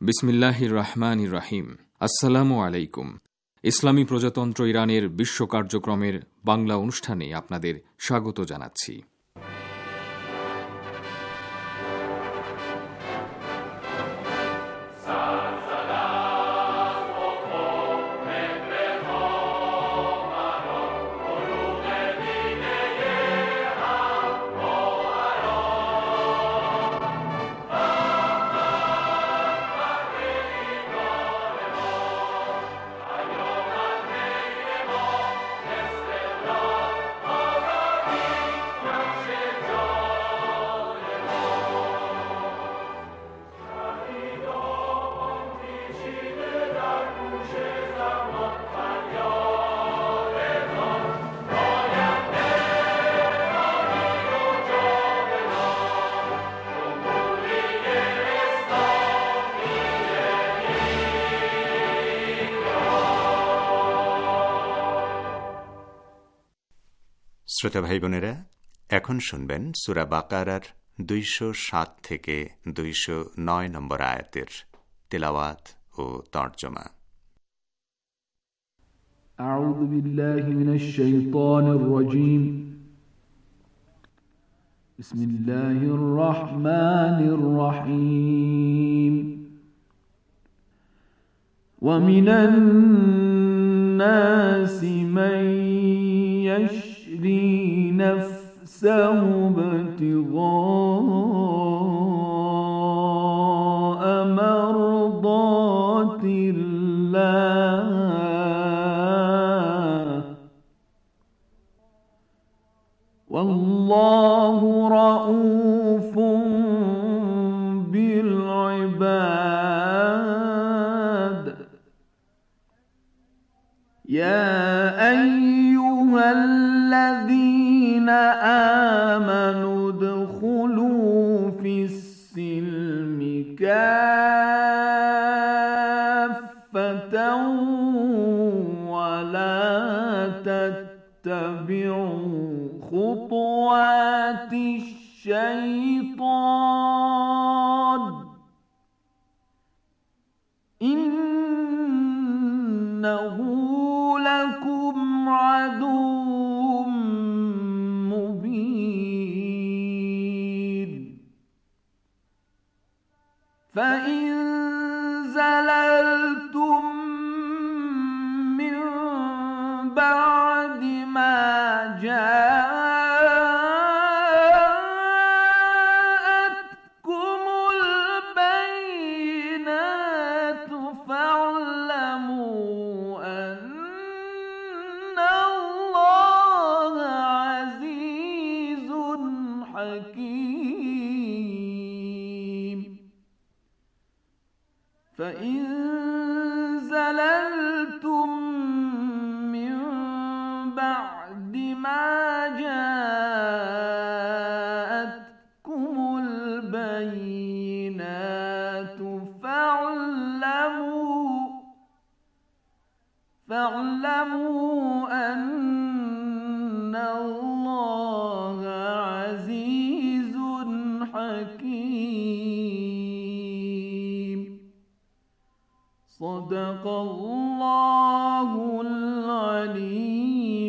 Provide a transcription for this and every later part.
বিসমিল্লাহির রহমানির রহিম। আসসালামু আলাইকুম। ইসলামী প্রজাতন্ত্র ইরানের বিশ্ব কার্যক্রমের বাংলা অনুষ্ঠানে আপনাদের স্বাগত জানাচ্ছি। শ্রোতা ভাই বোনেরা, এখন শুনবেন সূরা বাকারার ২০৭ থেকে ২০৯ নম্বর আয়াতের তিলাওয়াত ও তরজমা। আউযু বিল্লাহি মিনাশ শাইতানির রাজীম। বিসমিল্লাহির রহমানির রহিম। ওয়া মিনান নাসি মান يشري نفسه ابتغاء مرضات الله والله رؤوف بالعباد. يا أيها الذين آمنوا ادخلوا في السلم كافة ولا تتبعوا خطوات الشيطان إنه لكم عدو مبين. فإن زللتم من بعد ما جاءتكم البينات فاعلموا أن الله عزيز حكيم. فإن زللتم من بعد ما جاءتكم البينات فاعلموا أن الله عزيز حكيم. صدق الله العلي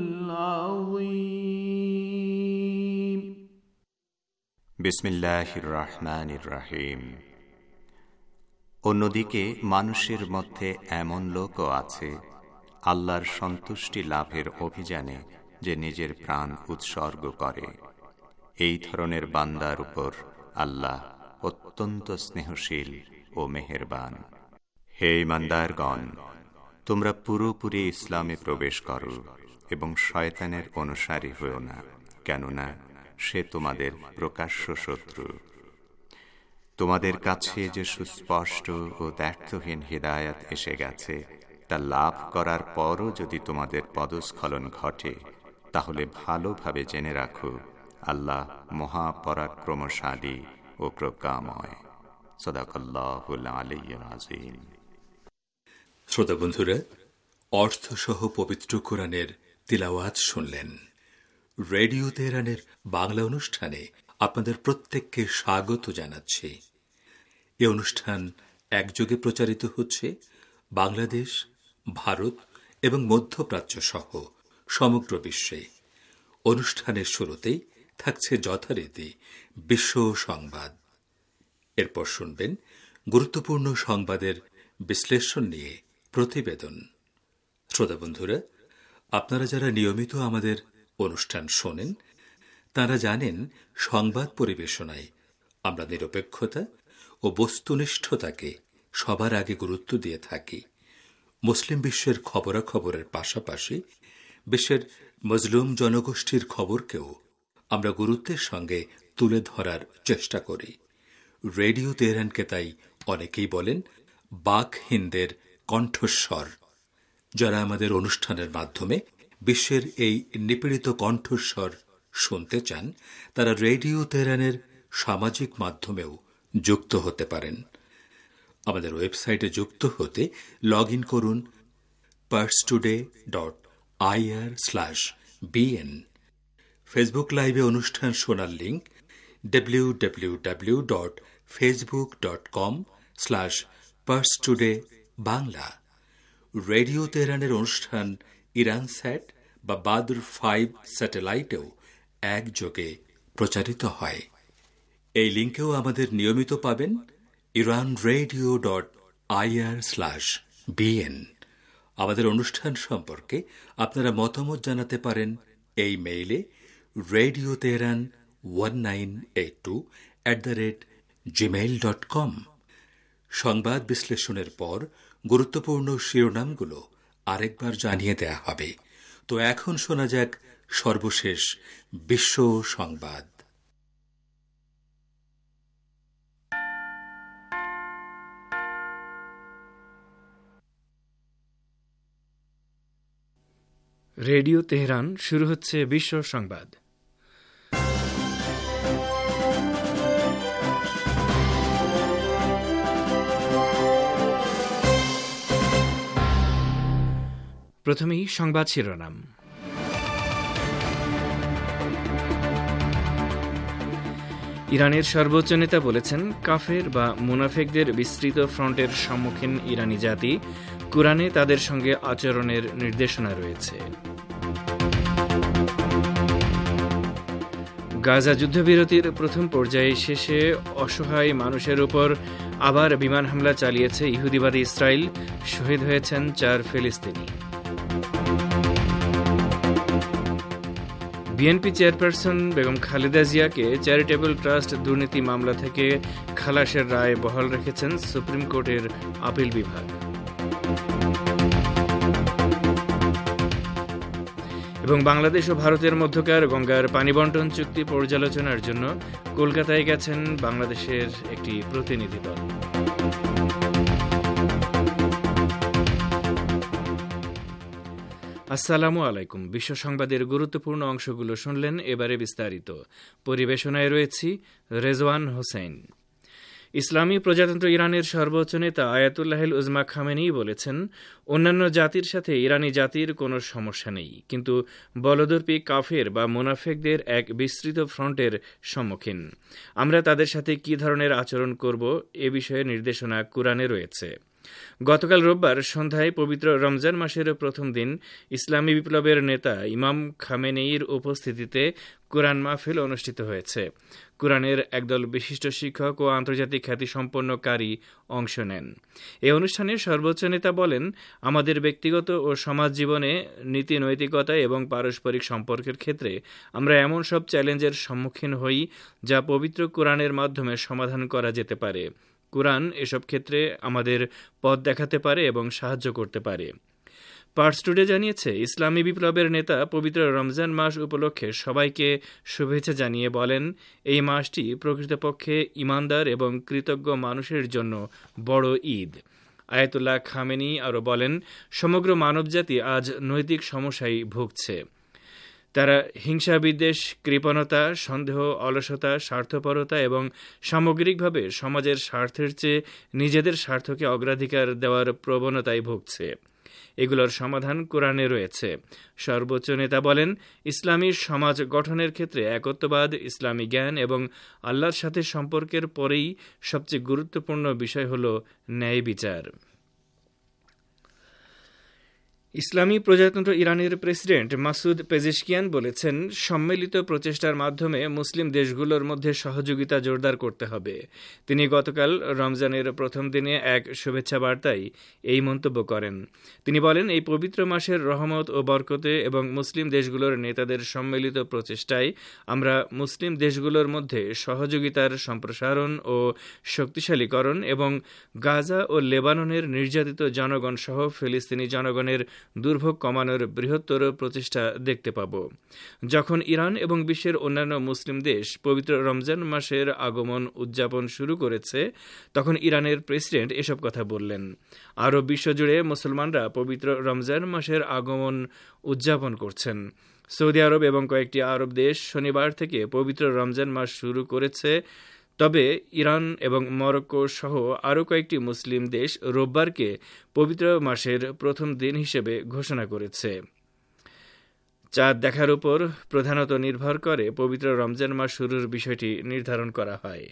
العظيم. বিসমিল্লাহির রহমানির রহিম। অন্যদিকে মানুষের মধ্যে এমন লোকও আছে আল্লাহর সন্তুষ্টি লাভের অভিযানে যে নিজের প্রাণ উৎসর্গ করে। এই ধরনের বান্দার উপর আল্লাহ অত্যন্ত স্নেহশীল ও মেহেরবান। হে ঈমানদারগণ, তোমরা পুরোপুরি ইসলামে প্রবেশ করো এবং শয়তানের অনুসারী হও না, কেননা সে তোমাদের প্রকাশ্য শত্রু। তোমাদের কাছে যে সুস্পষ্ট ও দ্ব্যর্থহীন হিদায়াত এসে গেছে তা লাভ করার পরও যদি তোমাদের পদস্খলন ঘটে, তাহলে ভালোভাবে জেনে রাখো আল্লাহ মহাপরাক্রমশালী ও প্রজ্ঞাময়। সাদাকাল্লাহুল আলিয়্যুল আযীম। শ্রোতা বন্ধুরা, অর্থসহ পবিত্র কোরআনের তিলাওয়াত শুনলেন। রেডিও তেহরানের বাংলা অনুষ্ঠানে আপনাদের প্রত্যেককে স্বাগত জানাচ্ছি। এ অনুষ্ঠান একযোগে প্রচারিত হচ্ছে বাংলাদেশ, ভারত এবং মধ্যপ্রাচ্য সহ সমগ্র বিশ্বে। অনুষ্ঠানের শুরুতেই থাকছে যথারীতি বিশ্ব সংবাদ। এরপর শুনবেন গুরুত্বপূর্ণ সংবাদের বিশ্লেষণ নিয়ে প্রতিবেদন। শ্রোতা বন্ধুরা, আপনারা যারা নিয়মিত আমাদের অনুষ্ঠান শোনেন তারা জানেন সংবাদ পরিবেশনায় আমরা নিরপেক্ষতা ও বস্তুনিষ্ঠতাকে সবার আগে গুরুত্ব দিয়ে থাকি। মুসলিম বিশ্বের খবরাখবরের পাশাপাশি বিশ্বের মজলুম জনগোষ্ঠীর খবরকেও আমরা গুরুত্বের সঙ্গে তুলে ধরার চেষ্টা করি। রেডিও তেহরানকে তাই অনেকেই বলেন বাক হিন্দের কণ্ঠস্বর। যারা আমাদের অনুষ্ঠানের মাধ্যমে বিশ্বের এই নিপীড়িত কণ্ঠস্বর শুনতে চান তারা রেডিও তেহরানের সামাজিক মাধ্যমেও যুক্ত হতে পারেন। আমাদের ওয়েবসাইটে যুক্ত হতে লগ ইন করুন parstoday.ir/bn। ফেসবুক লাইভে অনুষ্ঠান শোনার লিঙ্ক www.facebook.com/parstodaybangla। রেডিও তেহরানের অনুষ্ঠান ইরানস্যাট বা বাদর 5 স্যাটেলাইটেও একযোগে প্রচারিত হয়। এই লিঙ্কেও আমাদের নিয়মিত পাবেন iranradio.ir/bn। আমাদের অনুষ্ঠান সম্পর্কে আপনারা মতামত জানাতে পারেন এই মেইলে radioteheran1982@gmail.com। সংবাদ বিশ্লেষণের পর গুরুত্বপূর্ণ শিরোনামগুলো আরেকবার জানিয়ে দেয়া হবে। তো এখন শোনা যাক সর্বশেষ বিশ্ব সংবাদ। রেডিও তেহরান, শুরু হচ্ছে বিশ্ব সংবাদ। প্রথমেই সংবাদ শিরোনাম। ইরানের সর্বোচ্চ নেতা বলেছেন, কাফের বা মুনাফেকদের বিস্তৃত ফ্রন্টের সম্মুখীন ইরানি জাতি, কুরআনে তাদের সঙ্গে আচরণের নির্দেশনা রয়েছে। গাজা যুদ্ধবিরতির প্রথম পর্যায়ে শেষে অসহায় মানুষের উপর আবার বিমান হামলা চালিয়েছে ইহুদিবাদী ইসরায়েল, শহীদ হয়েছেন 4 ফিলিস্তিনি। বিএনপি চেয়ারপারসন বেগম খালেদা জিয়াকে চ্যারিটেবল ট্রাস্ট দুর্নীতি মামলা থেকে খালাসের রায় বহাল রেখেছেন সুপ্রিম কোর্টের আপিল বিভাগ। এবং বাংলাদেশ ও ভারতের মধ্যকার গঙ্গার পানি বন্টন চুক্তি পর্যালোচনার জন্য কলকাতায় গেছেন বাংলাদেশের একটি প্রতিনিধি দল। আসসালামু আলাইকুম। বিশ্ব সংবাদের গুরুত্বপূর্ণ অংশগুলো শুনলেন, এবারে বিস্তারিত। পরিবেশনায় রয়েছি রেজওয়ান হোসেন। ইসলামী প্রজাতন্ত্র ইরানের সর্বোচ্চ নেতা আয়াতুল্লাহিল উজমা খামেনি বলেছেন, অন্যান্য জাতির সাথে ইরানি জাতির কোনো সমস্যা নেই, কিন্তু বলদর্পী কাফের বা মুনাফেকদের এক বিস্তৃত ফ্রন্টের সম্মুখীন। আমরা তাদের সাথে কী ধরনের আচরণ করব এ বিষয়ে নির্দেশনা কুরআনে রয়েছে। গতকাল রোববার সন্ধ্যায় পবিত্র রমজান মাসের প্রথম দিন ইসলামী বিপ্লবের নেতা ইমাম খামেনেইর উপস্থিতিতে কুরআন মাহফিল অনুষ্ঠিত হয়েছে। কুরআনের একদল বিশিষ্ট শিক্ষক ও আন্তর্জাতিক খ্যাতিসম্পন্ন কারি অংশ নেন। এই অনুষ্ঠানে সর্বোচ্চ নেতা বলেন, আমাদের ব্যক্তিগত ও সমাজ জীবনে নীতি নৈতিকতা এবং পারস্পরিক সম্পর্কের ক্ষেত্রে আমরা এমন সব চ্যালেঞ্জের সম্মুখীন হই যা পবিত্র কুরআনের মাধ্যমে সমাধান করা যেতে পারে। কুরআন এসব ক্ষেত্রে আমাদের পথ দেখাতে পারে এবং সাহায্য করতে পারে। পার্স টুডে জানিয়েছে, ইসলামী বিপ্লবের নেতা পবিত্র রমজান মাস উপলক্ষে সবাইকে শুভেচ্ছা জানিয়ে বলেন, এই মাসটি প্রকৃতপক্ষে ইমানদার এবং কৃতজ্ঞ মানুষের জন্য বড় ঈদ। আয়াতুল্লাহ খামেনি আরও বলেন, সমগ্র মানবজাতি আজ নৈতিক সমস্যায় ভুগছে। তারা হিংসা, বিদ্বেষ, কৃপণতা, সন্দেহ, অলসতা, স্বার্থপরতা এবং সামগ্রিকভাবে সমাজের স্বার্থের চেয়ে নিজেদের স্বার্থকে অগ্রাধিকার দেওয়ার প্রবণতায় ভুগছে। এগুলোর সমাধান কোরআনে রয়েছে। সর্বোচ্চ নেতা বলেন, ইসলামী সমাজ গঠনের ক্ষেত্রে একত্ববাদ, ইসলামী জ্ঞান এবং আল্লাহর সাথে সম্পর্কের পরেই সবচেয়ে গুরুত্বপূর্ণ বিষয় হল ন্যায় বিচার। ইসলামী প্রজাতন্ত্র ইরানের প্রেসিডেন্ট মাসুদ পেজেশকিয়ান বলেছেন, সম্মিলিত প্রচেষ্টার মাধ্যমে মুসলিম দেশগুলোর মধ্যে সহযোগিতা জোরদার করতে হবে। তিনি গতকাল রমজানের প্রথম দিনে এক শুভেচ্ছা বার্তায় এই মন্তব্য করেন। তিনি বলেন, এই পবিত্র মাসের রহমত ও বরকতে এবং মুসলিম দেশগুলোর নেতাদের সম্মিলিত প্রচেষ্টায় আমরা মুসলিম দেশগুলোর মধ্যে সহযোগিতার সম্প্রসারণ ও শক্তিশালীকরণ এবং গাজা ও লেবাননের নির্যাতিত জনগণ সহ ফিলিস্তিনি জনগণের দুর্ভোগ কমানোর বৃহত্তর প্রচেষ্টা দেখতে পাব। যখন ইরান এবং বিশ্বের অন্যান্য মুসলিম দেশ পবিত্র রমজান মাসের আগমন উদযাপন শুরু করেছে, তখন ইরানের প্রেসিডেন্ট এসব কথা বললেন। আরব বিশ্বজুড়ে মুসলমানরা পবিত্র রমজান মাসের আগমন উদযাপন করছেন। সৌদি আরব এবং কয়েকটি আরব দেশ শনিবার থেকে পবিত্র রমজান মাস শুরু করেছে, তবে ইরান এবং মরক্কো সহ আরও কয়েকটি মুসলিম দেশ রোববারকে পবিত্র মাসের প্রথম দিন হিসেবে ঘোষণা করেছে। চাঁদ দেখার উপর প্রধানত নির্ভর করে পবিত্র রমজান মাস শুরুর বিষয়টি নির্ধারণ করা হয়।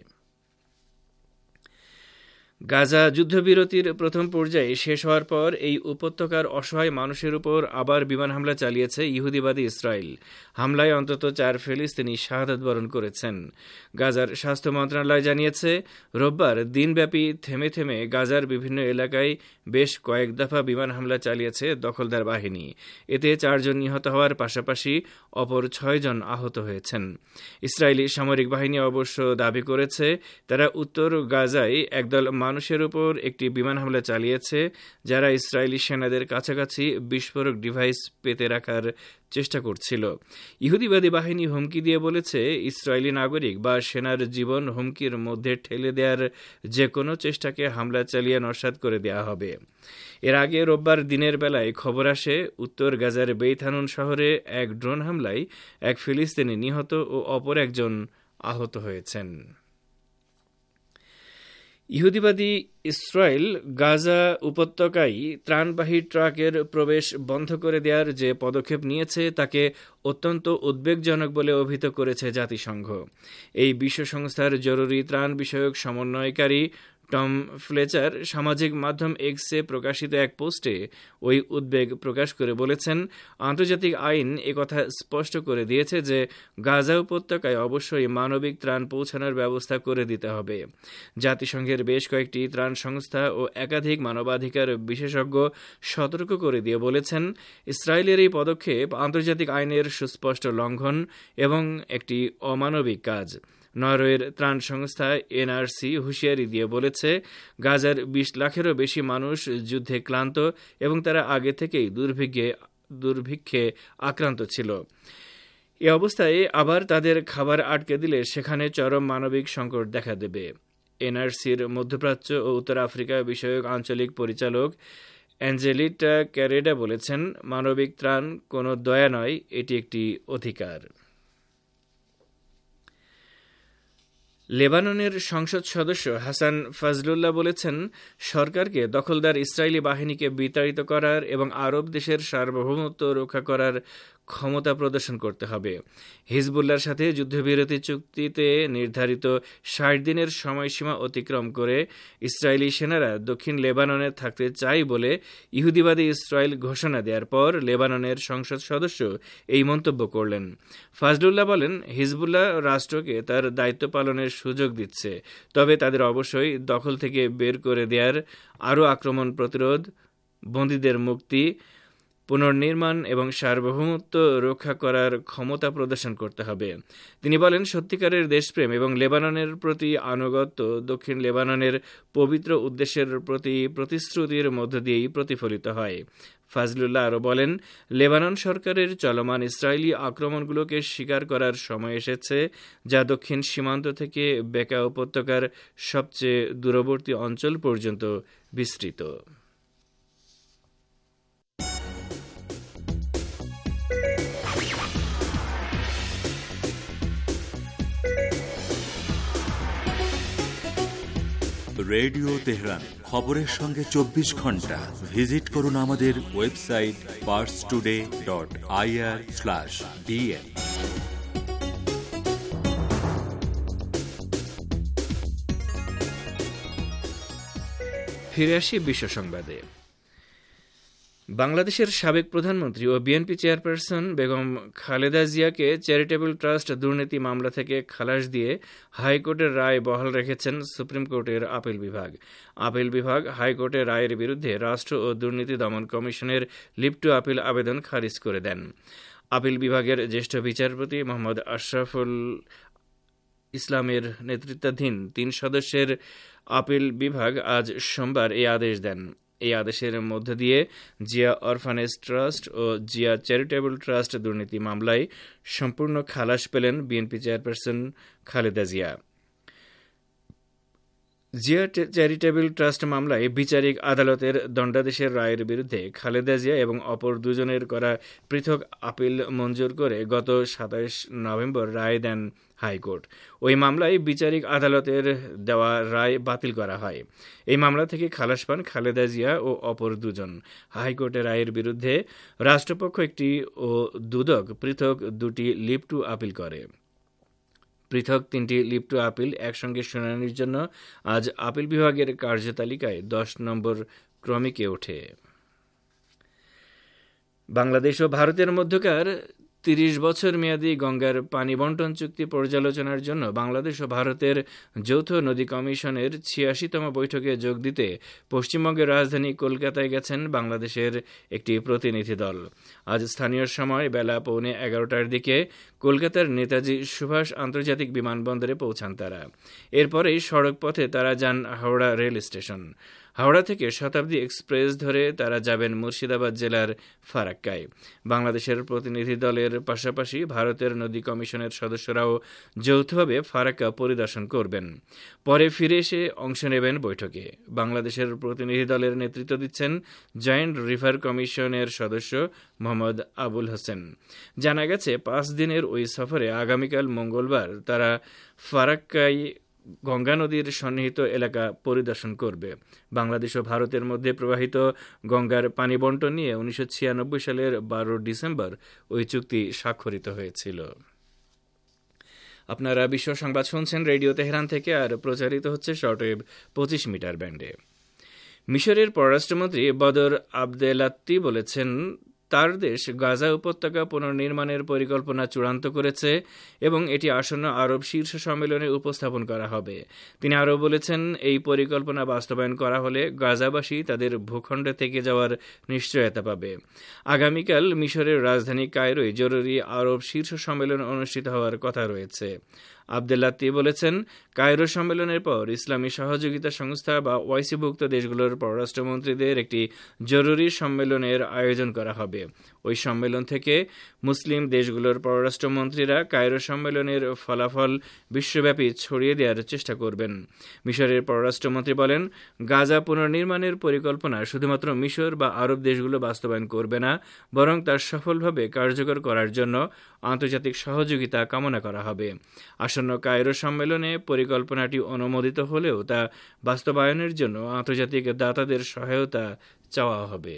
গাজা যুদ্ধবিরতির প্রথম পর্যায়ে শেষ হওয়ার পর এই উপত্যকার অসহায় মানুষের উপর আবার বিমান হামলা চালিয়েছে ইহুদিবাদী ইসরায়েল। হামলায় অন্তত 4 ফিলিস্তিনি শাহাদাত বরণ করেছেন। গাজার স্বাস্থ্য মন্ত্রণালয় জানিয়েছে, রোববার দিনব্যাপী থেমে থেমে গাজার বিভিন্ন এলাকায় বেশ কয়েক দফা বিমান হামলা চালিয়েছে দখলদার বাহিনী। এতে 4 জন নিহত হওয়ার পাশাপাশি অপর 6 জন আহত হয়েছেন। ইসরায়েলি সামরিক বাহিনী অবশ্য দাবি করেছে, তারা উত্তর গাজায় একদল মানুষের উপর একটি বিমান হামলা চালিয়েছে, যারা ইসরায়েলি সেনাদের কাছাকাছি বিস্ফোরক ডিভাইস পেতে রাখার চেষ্টা করছিল। ইহুদিবাদী বাহিনী হুমকি দিয়ে বলেছে, ইসরায়েলি নাগরিক বা সেনার জীবন হুমকির মধ্যে ঠেলে দেওয়ার যে কোনো চেষ্টাকে হামলা চালিয়ে নস্যাৎ করে দেওয়া হবে। এর আগে রোববার দিনের বেলায় খবর আসে, উত্তর গাজার বেইত-হানুন শহরে এক ড্রোন হামলায় এক ফিলিস্তিনি নিহত ও অপর একজন আহত হয়েছেন। ইহুদিবাদী ইসরায়েল গাজা উপত্যকায় ত্রাণবাহী ট্রাকের প্রবেশ বন্ধ করে দেওয়ার যে পদক্ষেপ নিয়েছে তাকে অত্যন্ত উদ্বেগজনক বলে অভিহিত করেছে জাতিসংঘ। এই বিশ্ব সংস্থার জরুরি ত্রাণ বিষয়ক সমন্বয়কারী টম ফ্লেচার সামাজিক মাধ্যম এক্সে প্রকাশিত এক পোস্টে ওই উদ্বেগ প্রকাশ করে বলেছেন, আন্তর্জাতিক আইন একথা স্পষ্ট করে দিয়েছে যে গাজা উপত্যকায় অবশ্যই মানবিক ত্রাণ পৌঁছানোর ব্যবস্থা করে দিতে হবে। জাতিসংঘের বেশ কয়েকটি ত্রাণ সংস্থা ও একাধিক মানবাধিকার বিশেষজ্ঞ সতর্ক করে দিয়ে বলেছেন, ইসরায়েলের এই পদক্ষেপ আন্তর্জাতিক আইনের সুস্পষ্ট লঙ্ঘন এবং একটি অমানবিক কাজ। নরওয়ের ত্রাণ সংস্থা এনআরসি হুঁশিয়ারি দিয়ে বলেছে, গাজার 20 লাখেরও বেশি মানুষ যুদ্ধে ক্লান্ত এবং তারা আগে থেকেই দুর্ভিক্ষে আক্রান্ত ছিল। এ অবস্থায় আবার তাদের খাবার আটকে দিলে সেখানে চরম মানবিক সংকট দেখা দেবে। এনআরসির মধ্যপ্রাচ্য ও উত্তর আফ্রিকা বিষয়ক আঞ্চলিক পরিচালক অ্যাঞ্জেলিটা ক্যারেডা বলেছেন, মানবিক ত্রাণ কোনো দয়া নয়, এটি একটি অধিকার। লেবাননের সংসদ সদস্য হাসান ফাজলুল্লাহ বলেছেন, সরকারকে দখলদার ইসরায়েলি বাহিনীকে বিতাড়িত করার এবং আরব দেশের সার্বভৌমত্ব রক্ষা করার ক্ষমতা প্রদর্শন করতে হবে। হিজবুল্লাহর সাথে যুদ্ধবিরতি চুক্তিতে নির্ধারিত 60 দিনের সময়সীমা অতিক্রম করে ইসরায়েলি সেনারা দক্ষিণ লেবাননে থাকতে চায় বলে ইহুদিবাদী ইসরায়েল ঘোষণা দেওয়ার পর লেবাননের সংসদ সদস্য এই মন্তব্য করলেন। ফাজলুল্লাহ বলেন, হিজবুল্লাহ রাষ্ট্রকে তার দায়িত্ব পালনের সুযোগ দিচ্ছে, তবে তাদের অবশ্যই দখল থেকে বের করে দেওয়ার, আরও আক্রমণ প্রতিরোধ, বন্দীদের মুক্তি, পুনর্নির্মাণ এবং সার্বভৌমত্ব রক্ষা করার ক্ষমতা প্রদর্শন করতে হবে। তিনি বলেন, সত্যিকারের দেশপ্রেম এবং লেবাননের প্রতি আনুগত্য দক্ষিণ লেবাননের পবিত্র উদ্দেশ্যের প্রতি প্রতিশ্রুতির মধ্য দিয়েই প্রতিফলিত হয়। ফাজলুল্লাহ আরও বলেন, লেবানন সরকারের চলমান ইসরায়েলি আক্রমণগুলোকে স্বীকার করার সময় এসেছে, যা দক্ষিণ সীমান্ত থেকে বেকা উপত্যকার সবচেয়ে দূরবর্তী অঞ্চল পর্যন্ত বিস্তৃত। রেডিও তেহরান, খবরের সঙ্গে 24 ঘন্টা। ভিজিট করুন আমাদের ওয়েবসাইট parstoday.ir/dn। ফিরে আসি বিশ্ব সংবাদে। বাংলাদেশের সাবেক প্রধানমন্ত্রী ও বিএনপি চেয়ারপারসন বেগম খালেদা জিয়াকে চ্যারিটেবল ট্রাস্ট দুর্নীতি মামলা থেকে খালাস দিয়ে হাইকোর্টের রায় বহাল রেখেছেন সুপ্রিম কোর্টের আপিল বিভাগ। আপিল বিভাগ হাইকোর্টের রায়ের বিরুদ্ধে রাষ্ট্র ও দুর্নীতি দমন কমিশনের লিভ টু আপিল আবেদন খারিজ করে দেন। আপিল বিভাগের জ্যেষ্ঠ বিচারপতি মোহাম্মদ আশরাফুল ইসলামের নেতৃত্বাধীন 3 সদস্যের আপিল বিভাগ আজ সোমবার এই আদেশ দেন। এই আদেশের মধ্য দিয়ে জিয়া অরফানেজ ট্রাস্ট ও জিয়া চ্যারিটেবল ট্রাস্ট দুর্নীতি মামলায় সম্পূর্ণ খালাস পেলেন BNP chairperson Khaleda Zia. Zia charitable trust মামলায় বিচারিক আদালতের দণ্ডাদেশের রায়ের বিরুদ্ধে খালেদা জিয়া এবং অপর দুজনের করা পৃথক আপিল মঞ্জুর করে গত 27 নভেম্বর রায় দেন হাইকোর্ট। ওই মামলায় বিচারিক আদালতের দেওয়া রায় বাতিল করা হয়। এই মামলা থেকে খালাস পান খালেদা জিয়া ও অপর দুজন। হাইকোর্টের রায়ের বিরুদ্ধে রাষ্ট্রপক্ষ একটি ও দুদক পৃথক 2টি লিভ টু আপিল করে। পৃথক 3টি লিভ টু আপিল একসঙ্গে শুনানির জন্য আজ আপিল বিভাগের কার্যতালিকায় 10 নম্বর ক্রমিকে ওঠে। বাংলাদেশ ও ভারতের মধ্যকার 30 বছর মেয়াদী গঙ্গার পানি বন্টন চুক্তি পর্যালোচনার জন্য বাংলাদেশ ও ভারতের যৌথ নদী কমিশনের 86তম বৈঠকে যোগ দিতে পশ্চিমবঙ্গের রাজধানী কলকাতায় গেছেন বাংলাদেশের একটি প্রতিনিধি দল। আজ স্থানীয় সময় বেলা 11:15টার দিকে কলকাতার নেতাজি সুভাষ আন্তর্জাতিক বিমানবন্দরে পৌঁছান তারা। এরপরেই সড়ক পথে তারা যান হাওড়া রেল স্টেশন। হাওড়া থেকে শতাব্দী এক্সপ্রেস ধরে তারা যাবেন মুর্শিদাবাদ জেলার ফারাক্কায়। বাংলাদেশের প্রতিনিধি দলের পাশাপাশি ভারতের নদী কমিশনের সদস্যরাও যৌথভাবে ফারাক্কা পরিদর্শন করবেন। পরে ফিরে এসে অংশ নেবেন বৈঠকে। বাংলাদেশের প্রতিনিধি দলের নেতৃত্ব দিচ্ছেন জয়েন্ট রিভার কমিশনের সদস্য মোহাম্মদ আবুল হোসেন। জানা গেছে 5 দিনের ওই সফরে আগামীকাল মঙ্গলবার তারা ফারাক্কায় গঙ্গা নদীর সন্নিহিত এলাকা পরিদর্শন করবে। বাংলাদেশ ও ভারতের মধ্যে প্রবাহিত গঙ্গার পানি বন্টন নিয়ে 1996 সালের 12 ডিসেম্বর ওই চুক্তি স্বাক্ষরিত হয়েছিল। আপনারা বিশ্ব সংবাদ শুনছেন রেডিও তেহরান থেকে, আর প্রচারিত হচ্ছে শর্টওয়েভ 25 মিটার ব্যান্ডে। মিশরের পররাষ্ট্রমন্ত্রী বদর আবদেলাত্তি বলেছেন তার দেশ গাজা উপত্যকা পুনর্নির্মাণের পরিকল্পনা চূড়ান্ত করেছে এবং এটি আসন্ন আরব শীর্ষ সম্মেলনে উপস্থাপন করা হবে। তিনি আরও বলেছেন, এই পরিকল্পনা বাস্তবায়ন করা হলে গাজাবাসী তাদের ভূখণ্ডে থেকে যাওয়ার নিশ্চয়তা পাবে। আগামীকাল মিশরের রাজধানী কায়রোয় জরুরি আরব শীর্ষ সম্মেলন অনুষ্ঠিত হওয়ার কথা রয়েছে। আবদেলাত্তি বলেছেন, কায়রো সম্মেলনের পর ইসলামী সহযোগিতা সংস্থা বা ওয়াইসিভুক্ত দেশগুলোর পররাষ্ট্রমন্ত্রীদের একটি জরুরি সম্মেলনের আয়োজন করা হবে। ওই সম্মেলন থেকে মুসলিম দেশগুলোর পররাষ্ট্রমন্ত্রীরা কায়রো সম্মেলনের ফলাফল বিশ্বব্যাপী ছড়িয়ে দেওয়ার চেষ্টা করবেন। মিশরের পররাষ্ট্রমন্ত্রী বলেন, গাজা পুনর্নির্মাণের পরিকল্পনা শুধুমাত্র মিশর বা আরব দেশগুলো বাস্তবায়ন করবে না, বরং তা সফলভাবে কার্যকর করার জন্য আন্তর্জাতিক সহযোগিতা কামনা করা হবে। আসন্ন কায়রো সম্মেলনে পরিকল্পনাটি অনুমোদিত হলেও তা বাস্তবায়নের জন্য আন্তর্জাতিক দাতাদের সহায়তা চাওয়া হবে।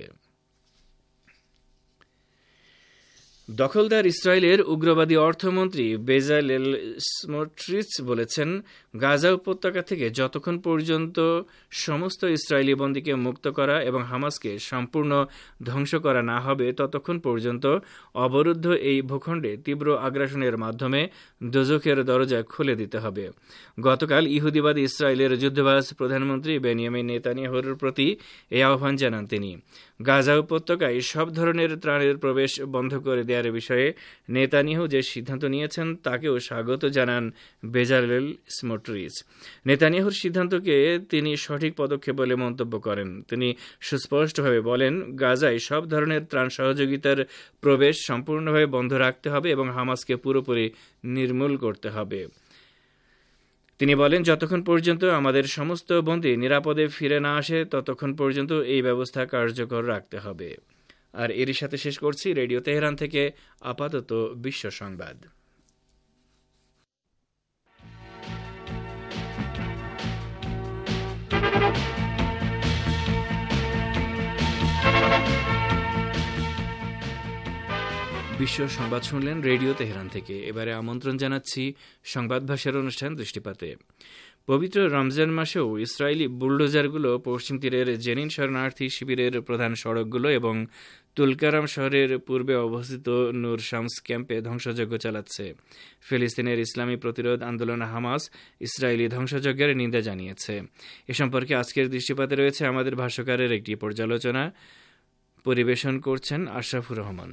দখলদার ইসরায়েলের উগ্রবাদী অর্থমন্ত্রী বেজালেল স্মোট্রিচ বলেছেন, গাজা উপত্যকা থেকে যতক্ষণ পর্যন্ত সমস্ত ইসরায়েলি বন্দীকে মুক্ত করা এবং হামাসকে সম্পূর্ণ ধ্বংস করা না হবে ততক্ষণ পর্যন্ত অবরুদ্ধ এই ভূখণ্ডে তীব্র আগ্রাসনের মাধ্যমে দোজখের দরজা খুলে দিতে হবে। গতকাল ইহুদিবাদী ইসরায়েলের যুদ্ধবাজ প্রধানমন্ত্রী বেনিয়ামিন নেতানিয়াহুর প্রতি এই আহ্বান জানান তিনি। গাজা উপত্যকায় সব ধরনের ত্রাণের প্রবেশ বন্ধ করে দেওয়ার বিষয়ে নেতানিয়াহু যে সিদ্ধান্ত নিয়েছেন তাকেও স্বাগত জানান বেজালেল স্মোট্রিচ। নেতানিয়াহুর সিদ্ধান্তকে তিনি সঠিক পদক্ষেপ বলে মন্তব্য করেন। তিনি সুস্পষ্টভাবে বলেন, গাজায় সব ধরনের ত্রাণ সহযোগিতার প্রবেশ সম্পূর্ণভাবে বন্ধ রাখতে হবে এবং হামাসকে পুরোপুরি নির্মূল করতে হবে। তিনি বলেন, যতক্ষণ পর্যন্ত আমাদের সমস্ত বন্দী নিরাপদে ফিরে না আসে ততক্ষণ পর্যন্ত এই ব্যবস্থা কার্যকর রাখতে হবে। আর এরই সাথে শেষ করছি রেডিও তেহরান থেকে আপাতত বিশ্ব সংবাদ। বিশ্ব সংবাদ শুনলেন রেডিও তেহরান থেকে। এবারে আমন্ত্রণ জানাচ্ছি সংবাদ ভাষার অনুষ্ঠান দৃষ্টিপাতে। পবিত্র রমজান মাসেও ইসরায়েলি বুলডোজারগুলো পশ্চিম তীরের জেনিন শরণার্থী শিবিরের প্রধান সড়কগুলো এবং তুলকারাম শহরের পূর্বে অবস্থিত নূর শামস ক্যাম্পে ধ্বংসযজ্ঞ চালাচ্ছে। ফিলিস্তিনের ইসলামী প্রতিরোধ আন্দোলন হামাস ইসরায়েলি ধ্বংসযজ্ঞের নিন্দা জানিয়েছে। এ সম্পর্কে আজকের দৃষ্টিপাতে রয়েছে আমাদের ভাষ্যকারের একটি পর্যালোচনা। পরিবেশন করছেন আশরাফুর রহমান।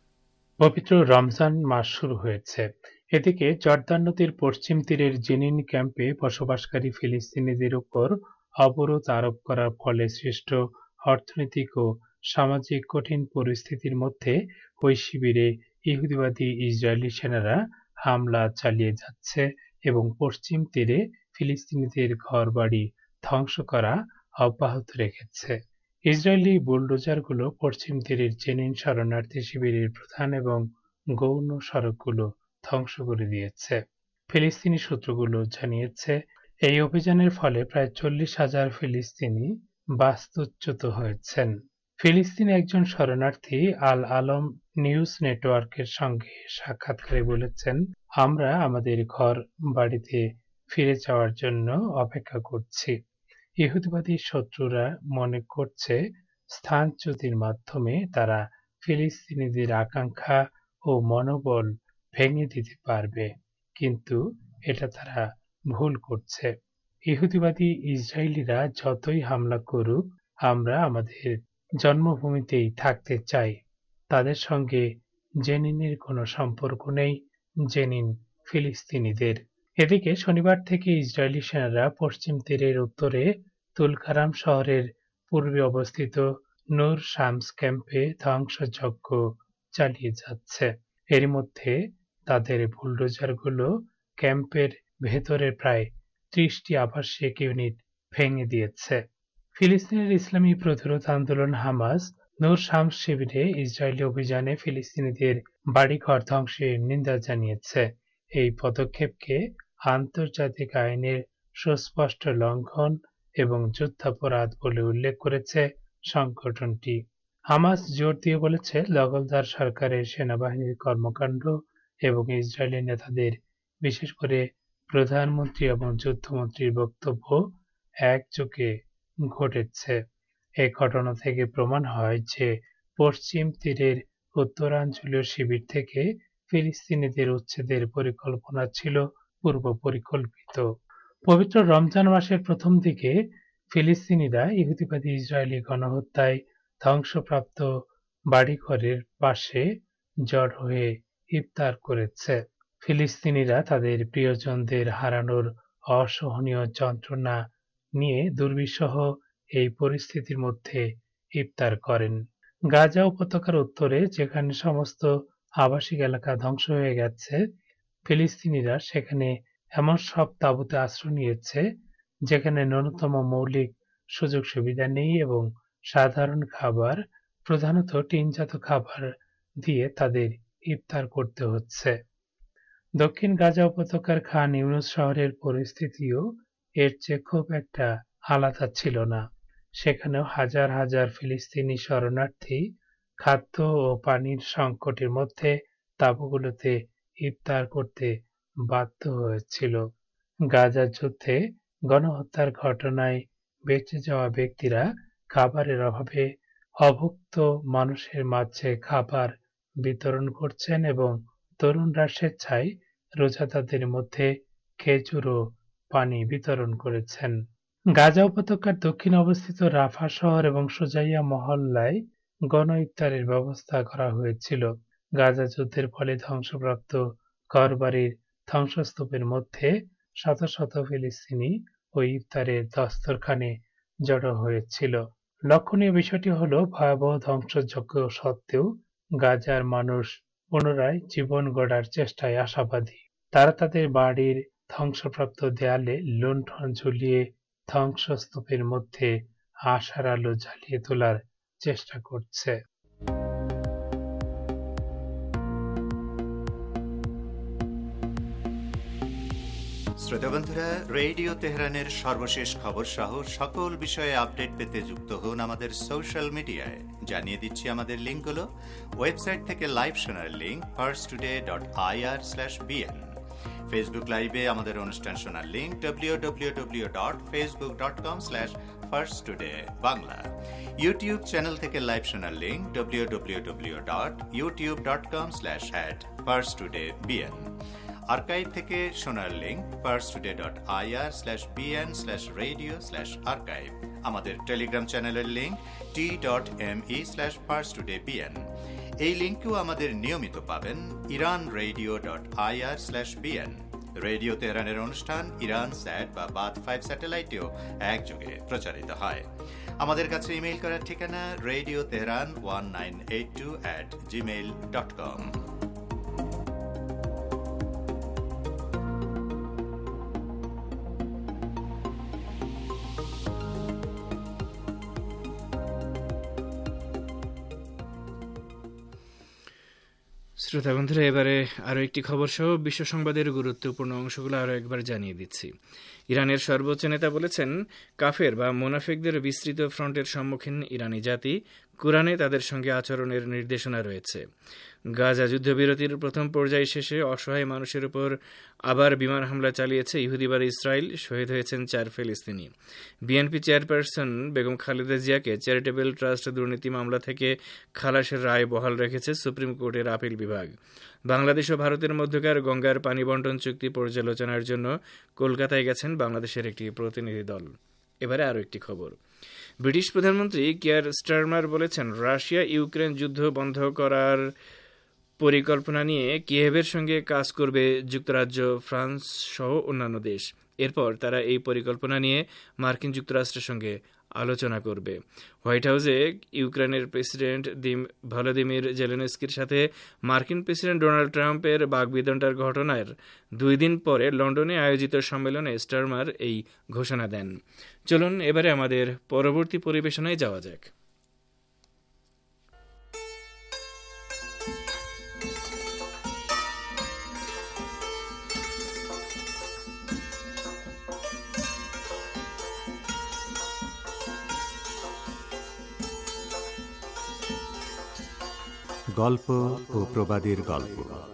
পবিত্র রমজান মাস শুরু হয়েছে। এদিকে জর্দান নদীর পশ্চিম তীরের জেনিন ক্যাম্পে বসবাসকারী ফিলিস্তিনিদের উপর অবরোধ আরোপ করার ফলে সৃষ্ট অর্থনৈতিক ও সামাজিক কঠিন পরিস্থিতির মধ্যে ওই শিবিরে ইহুদিবাদী ইসরায়েলি সেনারা হামলা চালিয়ে যাচ্ছে এবং পশ্চিম তীরে ফিলিস্তিনিদের ঘরবাড়ি ধ্বংস করা অব্যাহত রেখেছে। ইসরায়েলি বুলডোজারগুলো পশ্চিম তীরের জেনিন শরণার্থী শিবিরের প্রধান এবং গৌণ সড়কগুলো ধ্বংস করে দিয়েছে। ফিলিস্তিনি সূত্রগুলো জানিয়েছে, এই অভিযানের ফলে প্রায় 40,000 ফিলিস্তিনি বাস্তুচ্যুত হয়েছেন। ফিলিস্তিনি একজন শরণার্থী আল আলম নিউজ নেটওয়ার্কের সঙ্গে সাক্ষাৎকারে বলেছেন, আমরা আমাদের ঘর বাড়িতে ফিরে যাওয়ার জন্য অপেক্ষা করছি। ইহুদিবাদী শত্রুরা মনে করছে স্থানচ্যুতির মাধ্যমে তারা ফিলিস্তিনিদের আকাঙ্ক্ষা ও মনোবল ভেঙে দিতে পারবে, কিন্তু এটা তারা ভুল করছে। ইহুদিবাদী ইসরায়েলিরা যতই হামলা করুক, আমরা আমাদের জন্মভূমিতেই থাকতে চাই। তাদের সঙ্গে জেনিনের কোনো সম্পর্ক নেই, জেনিন ফিলিস্তিনিদের। এদিকে শনিবার থেকে ইসরায়েলি সেনারা পশ্চিম তীরের উত্তরে তুলকারাম শহরের পূর্বে অবস্থিত নূর শামস ক্যাম্পে ধ্বংসযজ্ঞ চালিয়ে যাচ্ছে। এর মধ্যে তাদের বুলডোজারগুলো ক্যাম্পের ভেতরে প্রায় 30টি আবাসিক ইউনিট ভেঙে দিয়েছে। ফিলিস্তিনের ইসলামী প্রতিরোধ আন্দোলন হামাস নূর শামস শিবিরে ইসরায়েলি অভিযানে ফিলিস্তিনিদের বাড়িঘর ধ্বংসের নিন্দা জানিয়েছে। এই পদক্ষেপকে আন্তর্জাতিক আইনের সুস্পষ্ট লঙ্ঘন এবং যুদ্ধাপরাধ বলে উল্লেখ করেছে সংগঠনটি। হামাস জোর দিয়ে বলেছে, দখলদার সরকারের সেনাবাহিনীর কর্মকাণ্ড এবং ইসরায়েলি নেতাদের, বিশেষ করে প্রধানমন্ত্রী এবং যুদ্ধমন্ত্রীর বক্তব্য একযোগে ঘটেছে। এই ঘটনা থেকে প্রমাণ হয় যে পশ্চিম তীরের উত্তরাঞ্চলীয় শিবির থেকে ফিলিস্তিনিদের উচ্ছেদের পরিকল্পনা ছিল পূর্ব পরিকল্পিত। পবিত্র রমজান মাসের প্রথম দিকে ফিলিস্তিনিরা ইহুদিবাদী ইসরায়েলি গণহত্যায় ধ্বংসপ্রাপ্ত বাড়িঘরের পাশে জড় হয়ে ইফতার করেছে। ফিলিস্তিনিরা তাদের প্রিয়জনদের হারানোর অসহনীয় যন্ত্রণা নিয়ে দুর্বিষহ এই পরিস্থিতির মধ্যে ইফতার করেন। গাজা উপত্যকার উত্তরে, যেখানে সমস্ত আবাসিক এলাকা ধ্বংস হয়ে গেছে, ফিলিস্তিনিরা সেখানে এমন সব তাঁবুতে আশ্রয় নিয়েছে যেখানে ন্যূনতম মৌলিক সুযোগ সুবিধা নেই এবং সাধারণ খাবার, প্রধানত টিনজাত খাবার দিয়ে তাদের ইফতার করতে হচ্ছে। দক্ষিণ গাজা উপত্যকার খান ইউনুস শহরের পরিস্থিতিও এর চেয়ে খুব একটা আলাদা ছিল না। সেখানেও হাজার হাজার ফিলিস্তিনি শরণার্থী খাদ্য ও পানির সংকটের মধ্যে তাঁবুগুলোতে ইফতার করতে বাধ্য হয়েছিল। গাজা যুদ্ধে গণহত্যার ঘটনায় বেঁচে যাওয়া ব্যক্তিরা খাবারের অভাবে অভুক্ত মানুষের মাঝে খাবার বিতরণ করছেন এবং তরুণরা স্বেচ্ছায় রোজাদারদের মধ্যে খেজুর ও পানি বিতরণ করেছেন। গাজা উপত্যকার দক্ষিণে অবস্থিত রাফা শহর এবং সুজাইয়া মহল্লায় গণ ইফতারের ব্যবস্থা করা হয়েছিল। গাজা যুদ্ধের ফলে ধ্বংসপ্রাপ্ত ঘরবাড়ির ধ্বংসস্তূপের মধ্যে শত শত ফিলিস্তিনি ওই ইফতারের দস্তরখানে জড়ো হয়েছিল। লক্ষণীয় বিষয়টি হল, ভয়াবহ ধ্বংসযজ্ঞ সত্ত্বেও গাজার মানুষ পুনরায় জীবন গড়ার চেষ্টায় আশাবাদী। তারা তাদের বাড়ির ধ্বংসপ্রাপ্ত দেয়ালে লুণ্ঠন ঝুলিয়ে ধ্বংসস্তূপের মধ্যে আশার আলো জ্বালিয়ে তোলার চেষ্টা করছে। শ্রোতা বন্ধুরা, রেডিও তেহরানের সর্বশেষ খবর সহ সকল বিষয়ে আপডেট পেতে যুক্ত হন আমাদের সোশ্যাল মিডিয়ায়। জানিয়ে দিচ্ছি আমাদের লিঙ্কগুলো। ওয়েবসাইট থেকে লাইভ শোনার লিঙ্ক parstoday.ir/bn, ফেসবুক লাইভে আমাদের অনুষ্ঠান শোনার লিঙ্ক www.facebook.com/firsttoday/bangla, ইউটিউব চ্যানেল থেকে লাইভ শোনার লিঙ্ক www.youtube.com/@firsttodaybn, আর্কাইভ থেকে শোনার লিঙ্ক parstoday.ir/bn/radio/archive, আমাদের টেলিগ্রাম চ্যানেলের লিঙ্ক t.me/firsttodaybn। এই লিঙ্কেও আমাদের নিয়মিত পাবেন iranradio.ir/bn। রেডিও তেহরানের অনুষ্ঠান ইরান স্যাট বা বাদ 5 স্যাটেলাইটেও একযোগে প্রচারিত হয়। আমাদের কাছে ইমেইল করার ঠিকানা radioteheran1982@gmail.com। শ্রোতা বন্ধুরা, এবারে আরও একটি খবর সহ বিশ্ব সংবাদের গুরুত্বপূর্ণ অংশগুলো আরও একবার জানিয়ে দিচ্ছি। ইরানের সর্বোচ্চ নেতা বলেছেন, কাফের বা মোনাফিকদের বিস্তৃত ফ্রন্টের সম্মুখীন ইরানি জাতি, কুরআনে তাদের সঙ্গে আচরণের নির্দেশনা রয়েছে। গাজা যুদ্ধবিরতির প্রথম পর্যায় শেষে অসহায় মানুষের উপর আবার বিমান হামলা চালিয়েছে ইহুদিবাদী ইসরায়েল। শহীদ হয়েছেন 4 ফিলিস্তিনি। বিএনপি চেয়ারপারসন বেগম খালেদা জিয়াকে চ্যারিটেবল ট্রাস্ট দুর্নীতি মামলা থেকে খালাসের রায় বহাল রেখেছে সুপ্রিম কোর্টের আপিল বিভাগ। বাংলাদেশ ও ভারতের মধ্যকার গঙ্গার পানি বন্টন চুক্তি পর্যালোচনার জন্য কলকাতায় গেছেন বাংলাদেশের একটি প্রতিনিধি দল। এবারে আরও একটি খবর। ব্রিটিশ প্রধানমন্ত্রী কিয়ার স্টারমার বলেছেন, রাশিয়া ইউক্রেন যুদ্ধ বন্ধ করার পরিকল্পনা নিয়ে কিয়েভের সঙ্গে কাজ করবে যুক্তরাজ্য, ফ্রান্স সহ অন্যান্য দেশ। এরপর তারা এই পরিকল্পনা নিয়ে মার্কিন যুক্তরাষ্ট্রের সঙ্গে আলোচনা করবে। হোয়াইট হাউসে ইউক্রেনের প্রেসিডেন্ট ভলোদিমির জেলেনস্কির সাথে মার্কিন প্রেসিডেন্ট ডোনাল্ড ট্রাম্পের বাগবিতণ্ডার ঘটনার 2 দিন পরে লন্ডনে আয়োজিত সম্মেলনে স্টারমার এই ঘোষণা দেন। চলুন এবারে আমাদের পরবর্তী পরিবেশনায় যাওয়া যাক। গল্প ও প্রবাদের গল্প।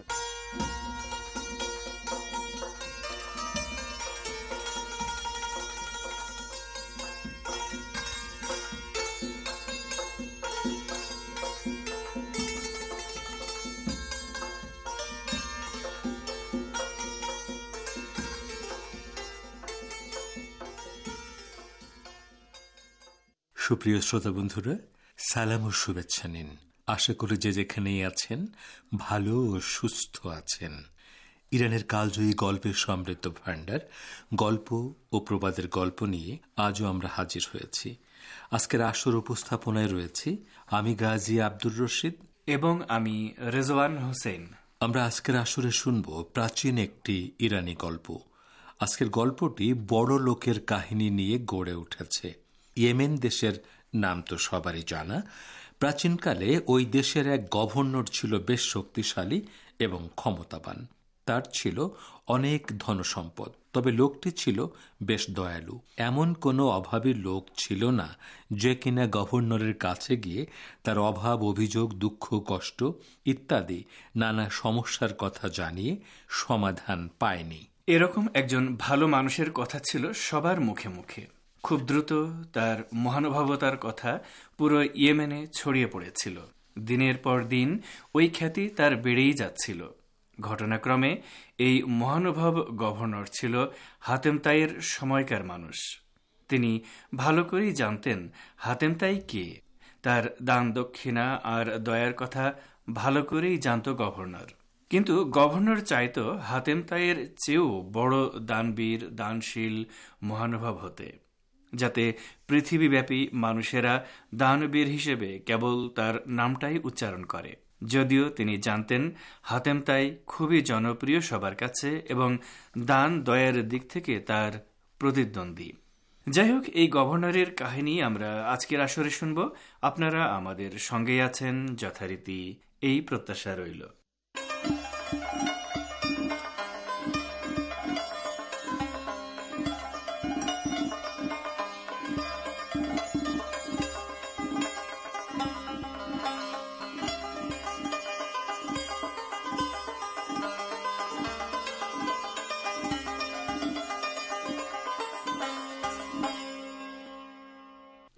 সুপ্রিয় শ্রোতা বন্ধুরা, সালাম ও শুভেচ্ছা নিন। আশা করি যে যেখানেই আছেন ভালো ও সুস্থ আছেন। ইরানের কালজয়ী গল্পের সমৃদ্ধ ভাণ্ডার, গল্প ও প্রবাদের গল্প নিয়ে আজও আমরা হাজির হয়েছি। আজকের আসর উপস্থাপনায় রয়েছি আমি গাজী আব্দুর রশিদ এবং আমি রেজওয়ান হোসেন। আমরা আজকের আসরে শুনব প্রাচীন একটি ইরানি গল্প। আজকের গল্পটি বড় লোকের কাহিনী নিয়ে গড়ে উঠেছে। ইয়েমেন দেশের নাম তো সবারই জানা। প্রাচীনকালে ওই দেশের এক গভর্নর ছিল বেশ শক্তিশালী এবং ক্ষমতাবান। তার ছিল অনেক ধনসম্পদ, তবে লোকটি ছিল বেশ দয়ালু। এমন কোনো অভাবী লোক ছিল না যে কিনা গভর্নরের কাছে গিয়ে তার অভাব, অভিযোগ, দুঃখ, কষ্ট ইত্যাদি নানা সমস্যার কথা জানিয়ে সমাধান পায়নি। এরকম একজন ভালো মানুষের কথা ছিল সবার মুখে মুখে। খুব দ্রুত তার মহানুভবতার কথা পুরো ইয়েমেনে ছড়িয়ে পড়েছিল। দিনের পর দিন ওই খ্যাতি তার বেড়েই যাচ্ছিল। ঘটনাক্রমে এই মহানুভব গভর্নর ছিল হাতেম তাইয়ের সময়কার মানুষ। তিনি ভালো করেই জানতেন হাতেম তাই কে। তার দান দক্ষিণা আর দয়ার কথা ভালো করেই জানত গভর্নর। কিন্তু গভর্নর চাইত হাতেম তাইয়ের চেয়েও বড় দানবীর, দানশীল, মহানুভব হতে, যাতে পৃথিবীব্যাপী মানুষেরা দানবীর হিসেবে কেবল তার নামটাই উচ্চারণ করে। যদিও তিনি জানতেন হাতেম তাই খুবই জনপ্রিয় সবার কাছে এবং দান দয়ার দিক থেকে তার প্রতিদ্বন্দ্বী। যাই হোক, এই গভর্নরের কাহিনী আমরা আজকের আসরে শুনব। আপনারা আমাদের সঙ্গেই আছেন যথারীতি, এই প্রত্যাশা রইল।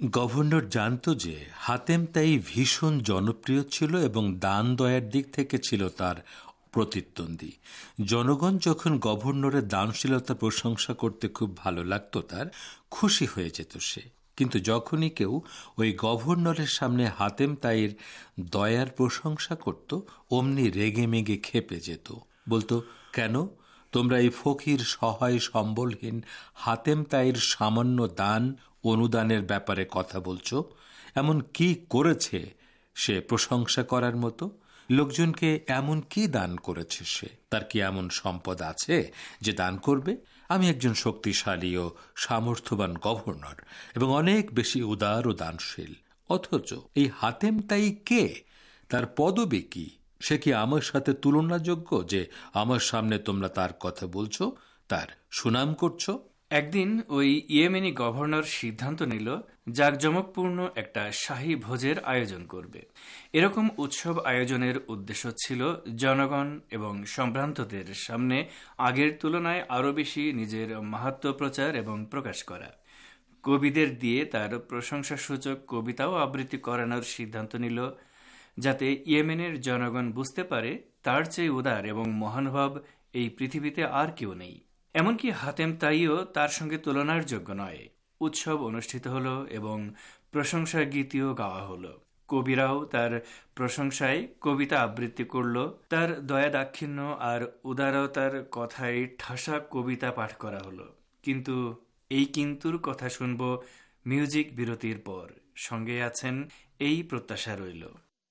গভর্নর জানত যে হাতেম তাই ভীষণ জনপ্রিয় ছিল এবং দান দয়ার দিক থেকে ছিল তার প্রতিদ্বন্দ্বী। জনগণ যখন গভর্নরের দানশীলতা প্রশংসা করতে খুব ভালো লাগত, তার খুশি হয়ে যেত সে। কিন্তু যখনই কেউ ওই গভর্নরের সামনে হাতেম তাইয়ের দয়ার প্রশংসা করত, অমনি রেগে মেগে খেপে যেত, বলতো, কেন তোমরা এই ফকির সহায় সম্বলহীন হাতেম তাইয়ের সামান্য দান অনুদানের ব্যাপারে কথা বলছো? এমন কি করেছে সে প্রশংসা করার মতো? লোকজনকে এমন কি দান করেছে সে? তার কি এমন সম্পদ আছে যে দান করবে? আমি একজন শক্তিশালী ও সামর্থ্যবান গভর্নর এবং অনেক বেশি উদার ও দানশীল, অথচ এই হাতেম তাই কে? তার পদবী কি? সে কি আমার সাথে তুলনাযোগ্য যে আমার সামনে তোমরা তার কথা বলছো, তার সুনাম করছো? একদিন ওই ইয়েমেনি গভর্নর সিদ্ধান্ত নিল জাঁকজমকপূর্ণ একটা শাহী ভোজের আয়োজন করবে। এরকম উৎসব আয়োজনের উদ্দেশ্য ছিল জনগণ এবং সম্ভ্রান্তদের সামনে আগের তুলনায় আরও বেশি নিজের মাহাত্ম্য প্রচার এবং প্রকাশ করা। কবিদের দিয়ে তার প্রশংসাসূচক কবিতাও আবৃত্তি করানোর সিদ্ধান্ত নিল, যাতে ইয়েমেনের জনগণ বুঝতে পারে তার চেয়ে উদার এবং মহানুভব এই পৃথিবীতে আর কেউ নেই। এমনকি হাতেম তাইও তার সঙ্গে তুলনার যোগ্য নয়। উৎসব অনুষ্ঠিত হলো এবং প্রশংসা গীতিও গাওয়া হলো। কবিরাও তার প্রশংসায় কবিতা আবৃত্তি করল। তার দয়া দাক্ষিণ্য আর উদারতার কথায় ঠাসা কবিতা পাঠ করা হলো। কিন্তু এই কিন্তুর কথা শুনব মিউজিক বিরতির পর। সঙ্গে আছেন এই প্রত্যাশা রইল।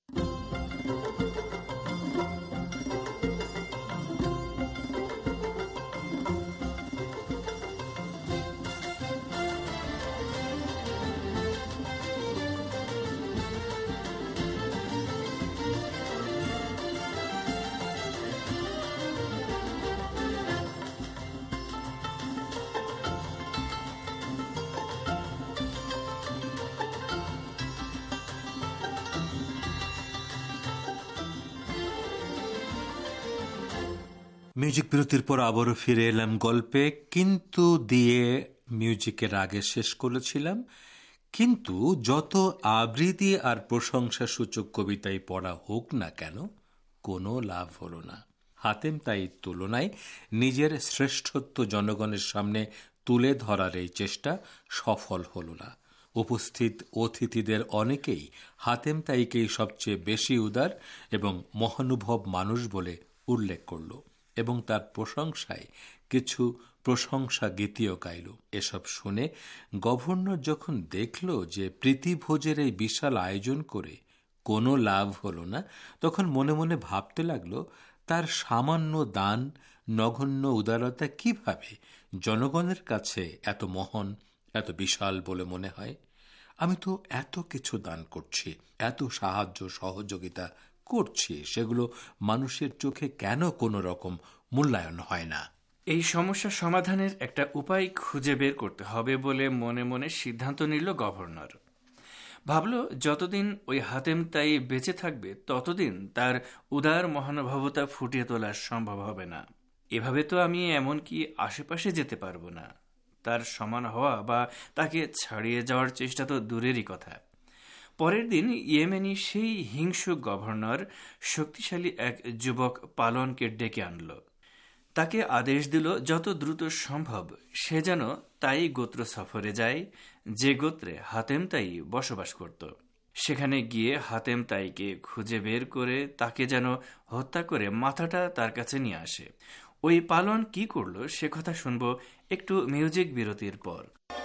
মিউজিক বিরতির পর আবারও ফিরে এলাম গল্পে। কিন্তু দিয়ে মিউজিকের আগে শেষ করেছিলাম। কিন্তু যত আবৃত্তি আর প্রশংসা সূচক কবিতায় পড়া হোক না কেন, কোনো লাভ হলো না। হাতেম তাই তুলনায় নিজের শ্রেষ্ঠত্ব জনগণের সামনে তুলে ধরার এই চেষ্টা সফল হলো না। উপস্থিত অতিথিদের অনেকেই হাতেম তাইকেই সবচেয়ে বেশি উদার এবং মহানুভব মানুষ বলে উল্লেখ করল এবং তার প্রশংসায় কিছু প্রশংসা গীতিও গাইল। এসব শুনে গভর্নর যখন দেখল যে প্রীতিভোজের এই বিশাল আয়োজন করে কোনো লাভ হলো না, তখন মনে মনে ভাবতে লাগলো তার সামান্য দান, নগণ্য উদারতা কিভাবে জনগণের কাছে এত মহান, এত বিশাল বলে মনে হয়। আমি তো এত কিছু দান করছি, এত সাহায্য সহযোগিতা করছি, সেগুলো মানুষের চোখে কেন কোনো রকম মূল্যায়ন হয় না? এই সমস্যা সমাধানের একটা উপায় খুঁজে বের করতে হবে বলে মনে মনে সিদ্ধান্ত নিল গভর্নর। ভাবল, যতদিন ওই হাতেম তাই বেঁচে থাকবে ততদিন তার উদার মহানুভবতা ফুটিয়ে তোলা সম্ভব হবে না। এভাবে তো আমি এমনকি আশেপাশে যেতে পারবো না। তার সমান হওয়া বা তাকে ছাড়িয়ে যাওয়ার চেষ্টা তো দূরেরই কথা। পরের দিন ইয়েমেনি সেই হিংসুক গভর্নর শক্তিশালী এক যুবক পালনকে ডেকে আনল। তাকে আদেশ দিল যত দ্রুত সম্ভব সে যেন তাই গোত্র সফরে যায়, যে গোত্রে হাতেম তাই বসবাস করত। সেখানে গিয়ে হাতেম তাইকে খুঁজে বের করে তাকে যেন হত্যা করে মাথাটা তার কাছে নিয়ে আসে। ওই পালন কি করলো সে কথা শুনব একটু মিউজিক বিরতির পর।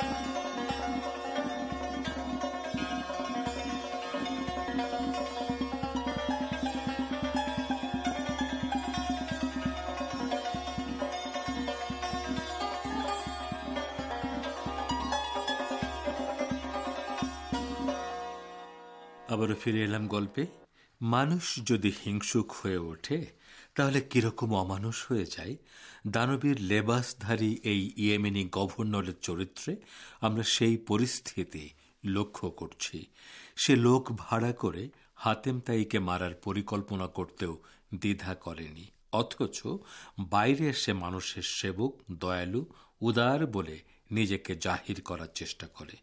আবারও ফিরে এলাম গল্পে। মানুষ যদি হিংসুক হয়ে ওঠে তাহলে কিরকম অমানুষ হয়ে যায়। দানবীর লেবাসধারী এই ইয়েমেনি গভর্নরের চরিত্রে আমরা সেই পরিস্থিতি লক্ষ্য করছি। সে লোক ভাড়া করে হাতেম তাইকে মারার পরিকল্পনা করতেও দ্বিধা করেনি, অথচ বাইরে এসে মানুষের সেবক, দয়ালু, উদার বলে নিজেকে জাহির করার চেষ্টা করে।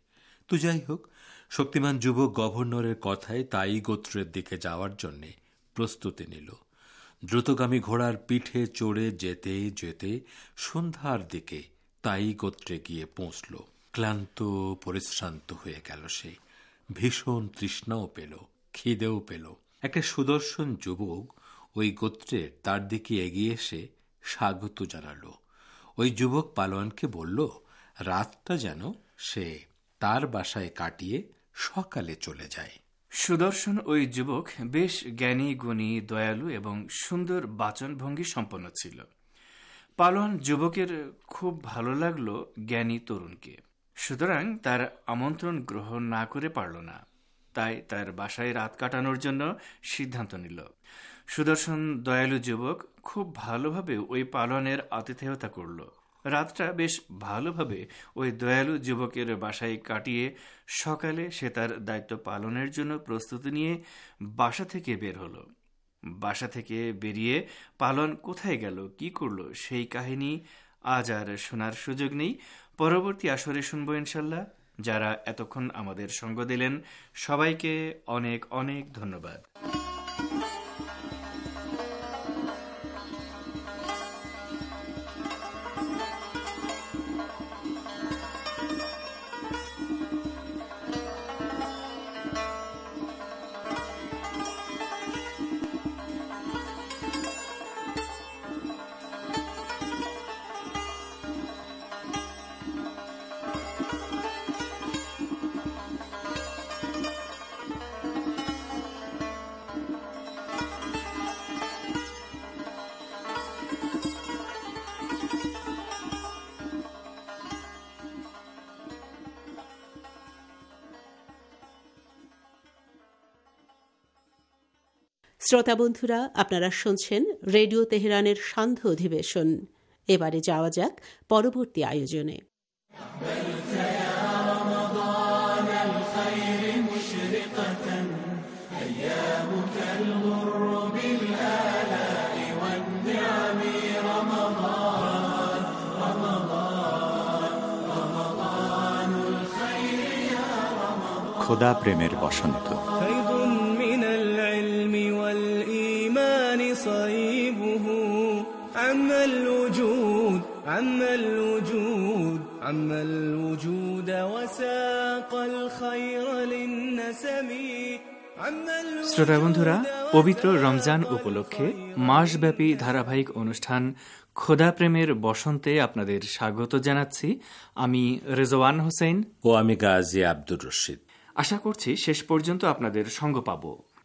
তো যাই হোক, শক্তিমান যুবক গভর্নরের কথায় তাই গোত্রের দিকে যাওয়ার জন্য প্রস্তুতি নিল। দ্রুতগামী ঘোড়ার পিঠে চড়ে যেতে যেতে সন্ধ্যার দিকে তাই গোত্রে গিয়ে পৌঁছল। ক্লান্ত পরিশ্রান্ত হয়ে গেল সে। ভীষণ তৃষ্ণাও পেল, খিদেও পেল। একটা সুদর্শন যুবক ওই গোত্রের তার দিকে এগিয়ে এসে স্বাগত জানালো। ওই যুবক পালোয়ানকে বলল রাতটা যেন সে তার বাসায় কাটিয়ে সকালে চলে যায়। সুদর্শন ওই যুবক বেশ জ্ঞানী, গুণী, দয়ালু এবং সুন্দর বাচনভঙ্গি সম্পন্ন ছিল। পালোয়ান যুবকের খুব ভালো লাগলো জ্ঞানী তরুণকে। সুতরাং তার আমন্ত্রণ গ্রহণ না করে পারল না। তাই তার বাসায় রাত কাটানোর জন্য সিদ্ধান্ত নিল। সুদর্শন দয়ালু যুবক খুব ভালোভাবে ওই পালোয়ানের আতিথেয়তা করল। রাতটা বেশ ভালোভাবে ওই দয়ালু যুবকের বাসায় কাটিয়ে সকালে সে তার দায়িত্ব পালনের জন্য প্রস্তুতি নিয়ে বাসা থেকে বের হলো। বাসা থেকে বেরিয়ে পালন কোথায় গেল, কি করলো, সেই কাহিনী আজ আর শোনার সুযোগ নেই। পরবর্তী আসরে শুনবো ইনশাল্লাহ। যারা এতক্ষণ আমাদের সঙ্গ দিলেন সবাইকে অনেক অনেক ধন্যবাদ। শ্রোতা বন্ধুরা, আপনারা শুনছেন রেডিও তেহরানের সান্ধ্য অধিবেশন। এবারে যাওয়া যাক পরবর্তী আয়োজনে। খোদা প্রেমের বসন্ত। শ্রোতা বন্ধুরা, পবিত্র রমজান উপলক্ষে মাসব্যাপী ধারাবাহিক অনুষ্ঠান খোদা প্রেমের বসন্তে আপনাদের স্বাগত জানাচ্ছি। আমি রেজওয়ান হোসেন ও আমি গাজী আব্দুর রশিদ। আশা করছি শেষ পর্যন্ত আপনাদের সঙ্গ পাব।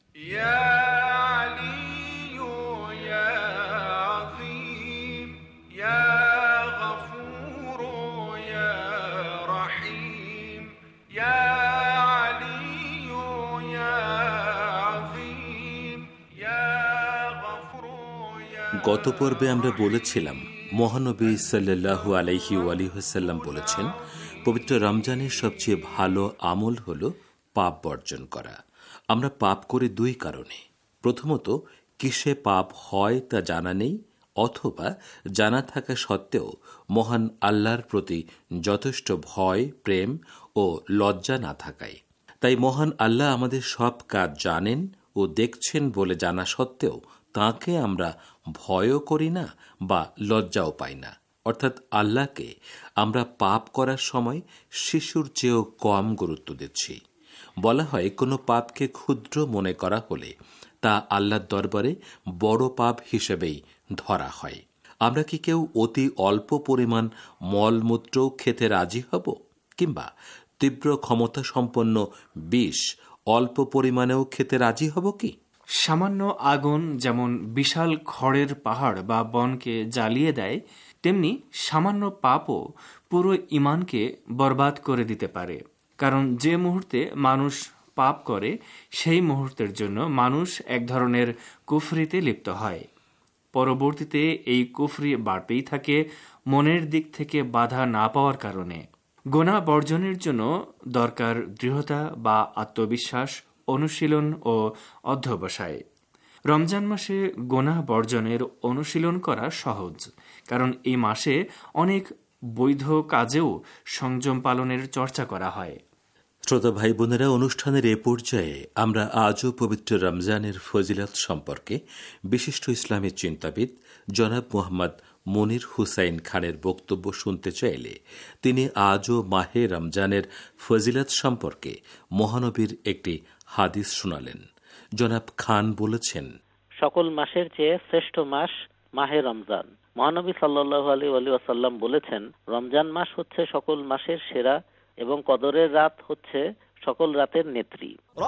গত পর্বে আমরা বলেছিলাম মহানবী সাল্লাল্লাহু আলাইহি ওয়াসাল্লাম বলেছেন পবিত্র রমজানের সবচেয়ে ভালো আমল হল পাপ বর্জন করা। আমরা পাপ করে দুই কারণে। প্রথমত, কিসে পাপ হয় তা জানা নেই, অথবা জানা থাকা সত্ত্বেও মহান আল্লাহর প্রতি যথেষ্ট ভয়, প্রেম ও লজ্জা না থাকায়। তাই মহান আল্লাহ আমাদের সব কাজ জানেন ও দেখছেন বলে জানা সত্ত্বেও তাঁকে আমরা ভয়ও করি না বা লজ্জাও পাই না। অর্থাৎ আল্লাহকে আমরা পাপ করার সময় শিশুর চেয়েও কম গুরুত্ব দিচ্ছি। বলা হয় কোনো পাপকে ক্ষুদ্র মনে করা হলে তা আল্লাহর দরবারে বড় পাপ হিসেবেই ধরা হয়। আমরা কি কেউ অতি অল্প পরিমাণ মলমূত্র খেতে রাজি হব? কিংবা তীব্র ক্ষমতা সম্পন্ন বিষ অল্প পরিমাণেও খেতে রাজি হব কি? সামান্য আগুন যেমন বিশাল খড়ের পাহাড় বা বনকে জ্বালিয়ে দেয়, তেমনি সামান্য পাপও পুরো ঈমানকে বরবাদ করে দিতে পারে। কারণ যে মুহূর্তে মানুষ পাপ করে সেই মুহূর্তের জন্য মানুষ এক ধরনের কুফরিতে লিপ্ত হয়। পরবর্তীতে এই কুফরি বাড়তেই থাকে মনের দিক থেকে বাধা না পাওয়ার কারণে। গোনা বর্জনের জন্য দরকার দৃঢ়তা বা আত্মবিশ্বাস, অনুশীলন ও অধ্যবসায়। রমজান মাসে গোনা বর্জনের অনুশীলন করা সহজ, কারণ এই মাসে অনেক বৈধ কাজেও সংযম পালনের চর্চা করা হয়। শ্রোতা ভাই বোনেরা, অনুষ্ঠানের এ পর্যায়ে আমরা আজও পবিত্র রমজানের ফজিলত সম্পর্কে বিশিষ্ট ইসলামী চিন্তাবিদ জনাব মোহাম্মদ মনির হুসাইন খানের বক্তব্য শুনতে চাইলে তিনি আজও মাহে রমজানের ফজিলত সম্পর্কে মহানবীর একটি হাদিস শোনালেন। জনাব খান বলেছেন, সকল মাসের চেয়ে শ্রেষ্ঠ মাস মাহে রমজান। মহানবী সাল্লাল্লাহু আলাইহি ওয়াসাল্লাম বলেছেন, রমজান মাস হচ্ছে সকল মাসের সেরা এবং কদরের রাত হচ্ছে সকল রাতের নেত্রী।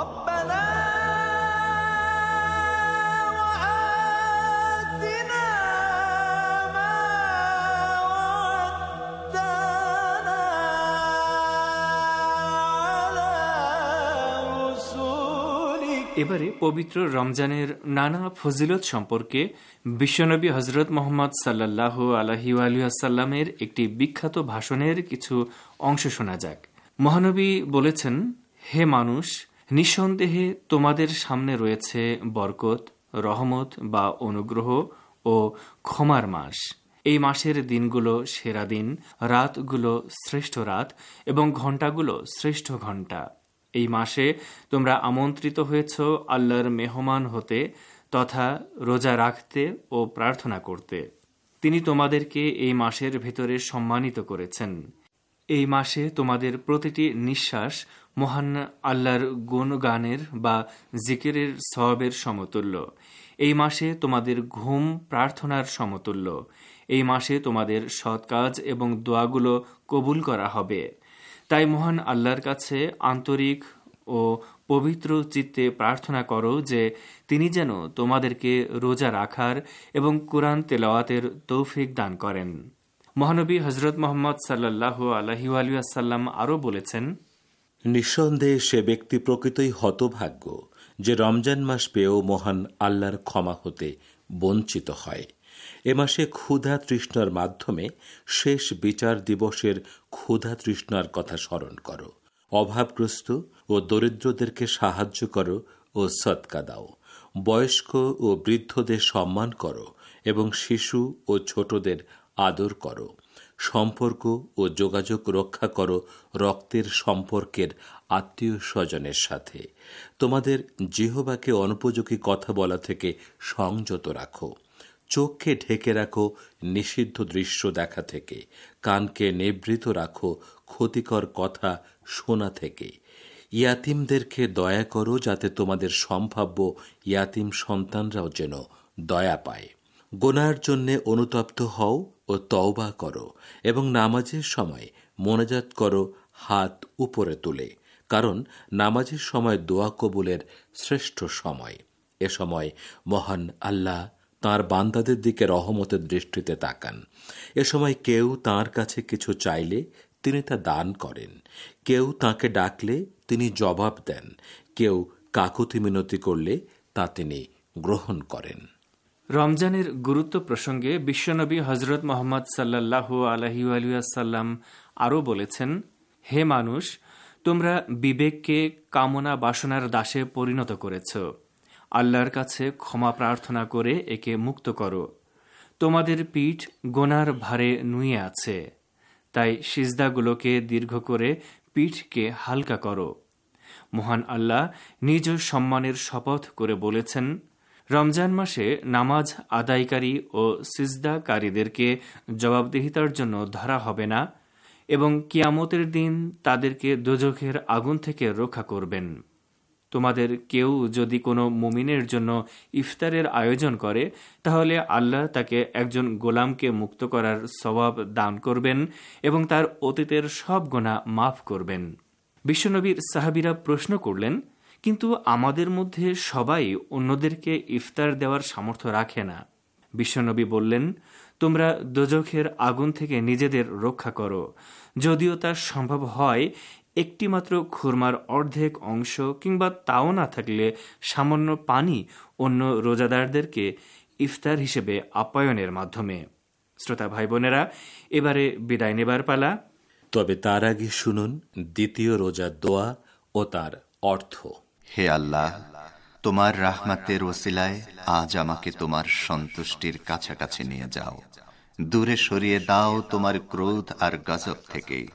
এবারে পবিত্র রমজানের নানা ফজিলত সম্পর্কে বিশ্বনবী হজরত মোহাম্মদ সাল্লাল্লাহু আলাইহি ওয়াসাল্লামের একটি বিখ্যাত ভাষণের কিছু অংশ শোনা যাক। মহানবী বলেছেন, হে মানুষ, নিঃসন্দেহে তোমাদের সামনে রয়েছে বরকত, রহমত বা অনুগ্রহ ও ক্ষমার মাস। এই মাসের দিনগুলো সেরা দিন, রাতগুলো শ্রেষ্ঠ রাত এবং ঘণ্টাগুলো শ্রেষ্ঠ ঘণ্টা। এই মাসে তোমরা আমন্ত্রিত হয়েছ আল্লাহর মেহমান হতে তথা রোজা রাখতে ও প্রার্থনা করতে। তিনি তোমাদেরকে এই মাসের ভেতরে সম্মানিত করেছেন। এই মাসে তোমাদের প্রতিটি নিঃশ্বাস মহান আল্লাহর গুণগানের বা জিকিরের সওয়াবের সমতুল্য। এই মাসে তোমাদের ঘুম প্রার্থনার সমতুল্য। এই মাসে তোমাদের সৎ কাজ এবং দোয়াগুলো কবুল করা হবে। তাই মহান আল্লাহর কাছে আন্তরিক ও পবিত্র চিত্তে প্রার্থনা করো যে তিনি যেন তোমাদেরকে রোজা রাখার এবং কুরআন তেলাওয়াতের তৌফিক দান করেন। মহানবী হজরত মোহাম্মদ সাল্লাল্লাহু আলাইহি ওয়াসাল্লাম আরও বলেছেন, নিঃসন্দেহে সে ব্যক্তি প্রকৃতই হতভাগ্য যে রমজান মাস পেয়েও মহান আল্লাহর ক্ষমা হতে বঞ্চিত হয়। এ মাসে ক্ষুধা তৃষ্ণার মাধ্যমে শেষ বিচার দিবসের ক্ষুধা তৃষ্ণার কথা স্মরণ করো। অভাবগ্রস্ত ও দরিদ্রদেরকে সাহায্য করো ও সদকা দাও। বয়স্ক ও বৃদ্ধদের সম্মান করো এবং শিশু ও ছোটদের আদর করো। সম্পর্ক ও যোগাযোগ রক্ষা করো রক্তের সম্পর্কের আত্মীয় স্বজনের সাথে। তোমাদের জিহ্বাকে অনুপযোগী কথা বলা থেকে সংযত রাখো। চোখকে ঢেকে রাখো নিষিদ্ধ দৃশ্য দেখা থেকে। কানকে নিবৃত রাখো ক্ষতিকর কথা শোনা থেকে। ইয়াতিমদেরকে দয়া করো যাতে তোমাদের সম্ভাব্য ইয়াতিম সন্তানরাও যেন দয়া পায়। গুনার জন্যে অনুতপ্ত হও ও তওবা করো এবং নামাজের সময় মোনাজাত করো হাত উপরে তুলে, কারণ নামাজের সময় দোয়া কবুলের শ্রেষ্ঠ সময়। এ সময় মহান আল্লাহ তাঁর বান্দাদের দিকে রহমতের দৃষ্টিতে তাকান। এ সময় কেউ তাঁর কাছে কিছু চাইলে তিনি তা দান করেন, কেউ তাঁকে ডাকলে তিনি জবাব দেন, কেউ কাকুতি মিনতি করলে তা তিনি গ্রহণ করেন। রমজানের গুরুত্ব প্রসঙ্গে বিশ্বনবী হজরত মোহাম্মদ সাল্লাল্লাহু আলাইহি ওয়াসাল্লাম আরও বলেছেন, হে মানুষ, তোমরা বিবেককে কামনা বাসনার দাসে পরিণত করেছ। আল্লাহর কাছে ক্ষমা প্রার্থনা করে একে মুক্ত করো। তোমাদের পিঠ গোনার ভারে নুয়ে আছে, তাই সিজদাগুলোকে দীর্ঘ করে পিঠকে হালকা করো। মহান আল্লাহ নিজ সম্মানের শপথ করে বলেছেন, রমজান মাসে নামাজ আদায়কারী ও সিজদাকারীদেরকে জবাবদিহিতার জন্য ধরা হবে না এবং কিয়ামতের দিন তাদেরকে দোজখের আগুন থেকে রক্ষা করবেন। তোমাদের কেউ যদি কোনো মুমিনের জন্য ইফতারের আয়োজন করে, তাহলে আল্লাহ তাকে একজন গোলামকে মুক্ত করার সওয়াব দান করবেন এবং তার অতীতের সব গুনাহ মাফ করবেন। বিশ্বনবীর সাহাবীরা প্রশ্ন করলেন, কিন্তু আমাদের মধ্যে সবাই অন্যদেরকে ইফতার দেওয়ার সামর্থ্য রাখে না। বিশ্বনবী বললেন, তোমরা দোজখের আগুন থেকে নিজেদের রক্ষা করো। যদিও তা সম্ভব হয়, একটিমাত্র খুরমার অর্ধেক অংশ কিংবা তাও না থাকলে সামান্য পানি অন্য রোজাদারদেরকে ইফতার হিসেবে আপ্যায়নের মাধ্যমে। শ্রোতা ভাই বোনেরা, এবারে বিদায় নেবার পালা। তবে তার আগে শুনুন দ্বিতীয় রোজার দোয়া ও তার অর্থ। হে আল্লাহ, তোমার রাহমাতের ওসিলায় আজ আমাকে তোমার সন্তুষ্টির কাছাকাছি নিয়ে যাও। দূরে সরিয়ে দাও তোমার ক্রোধ আর গজব থেকে।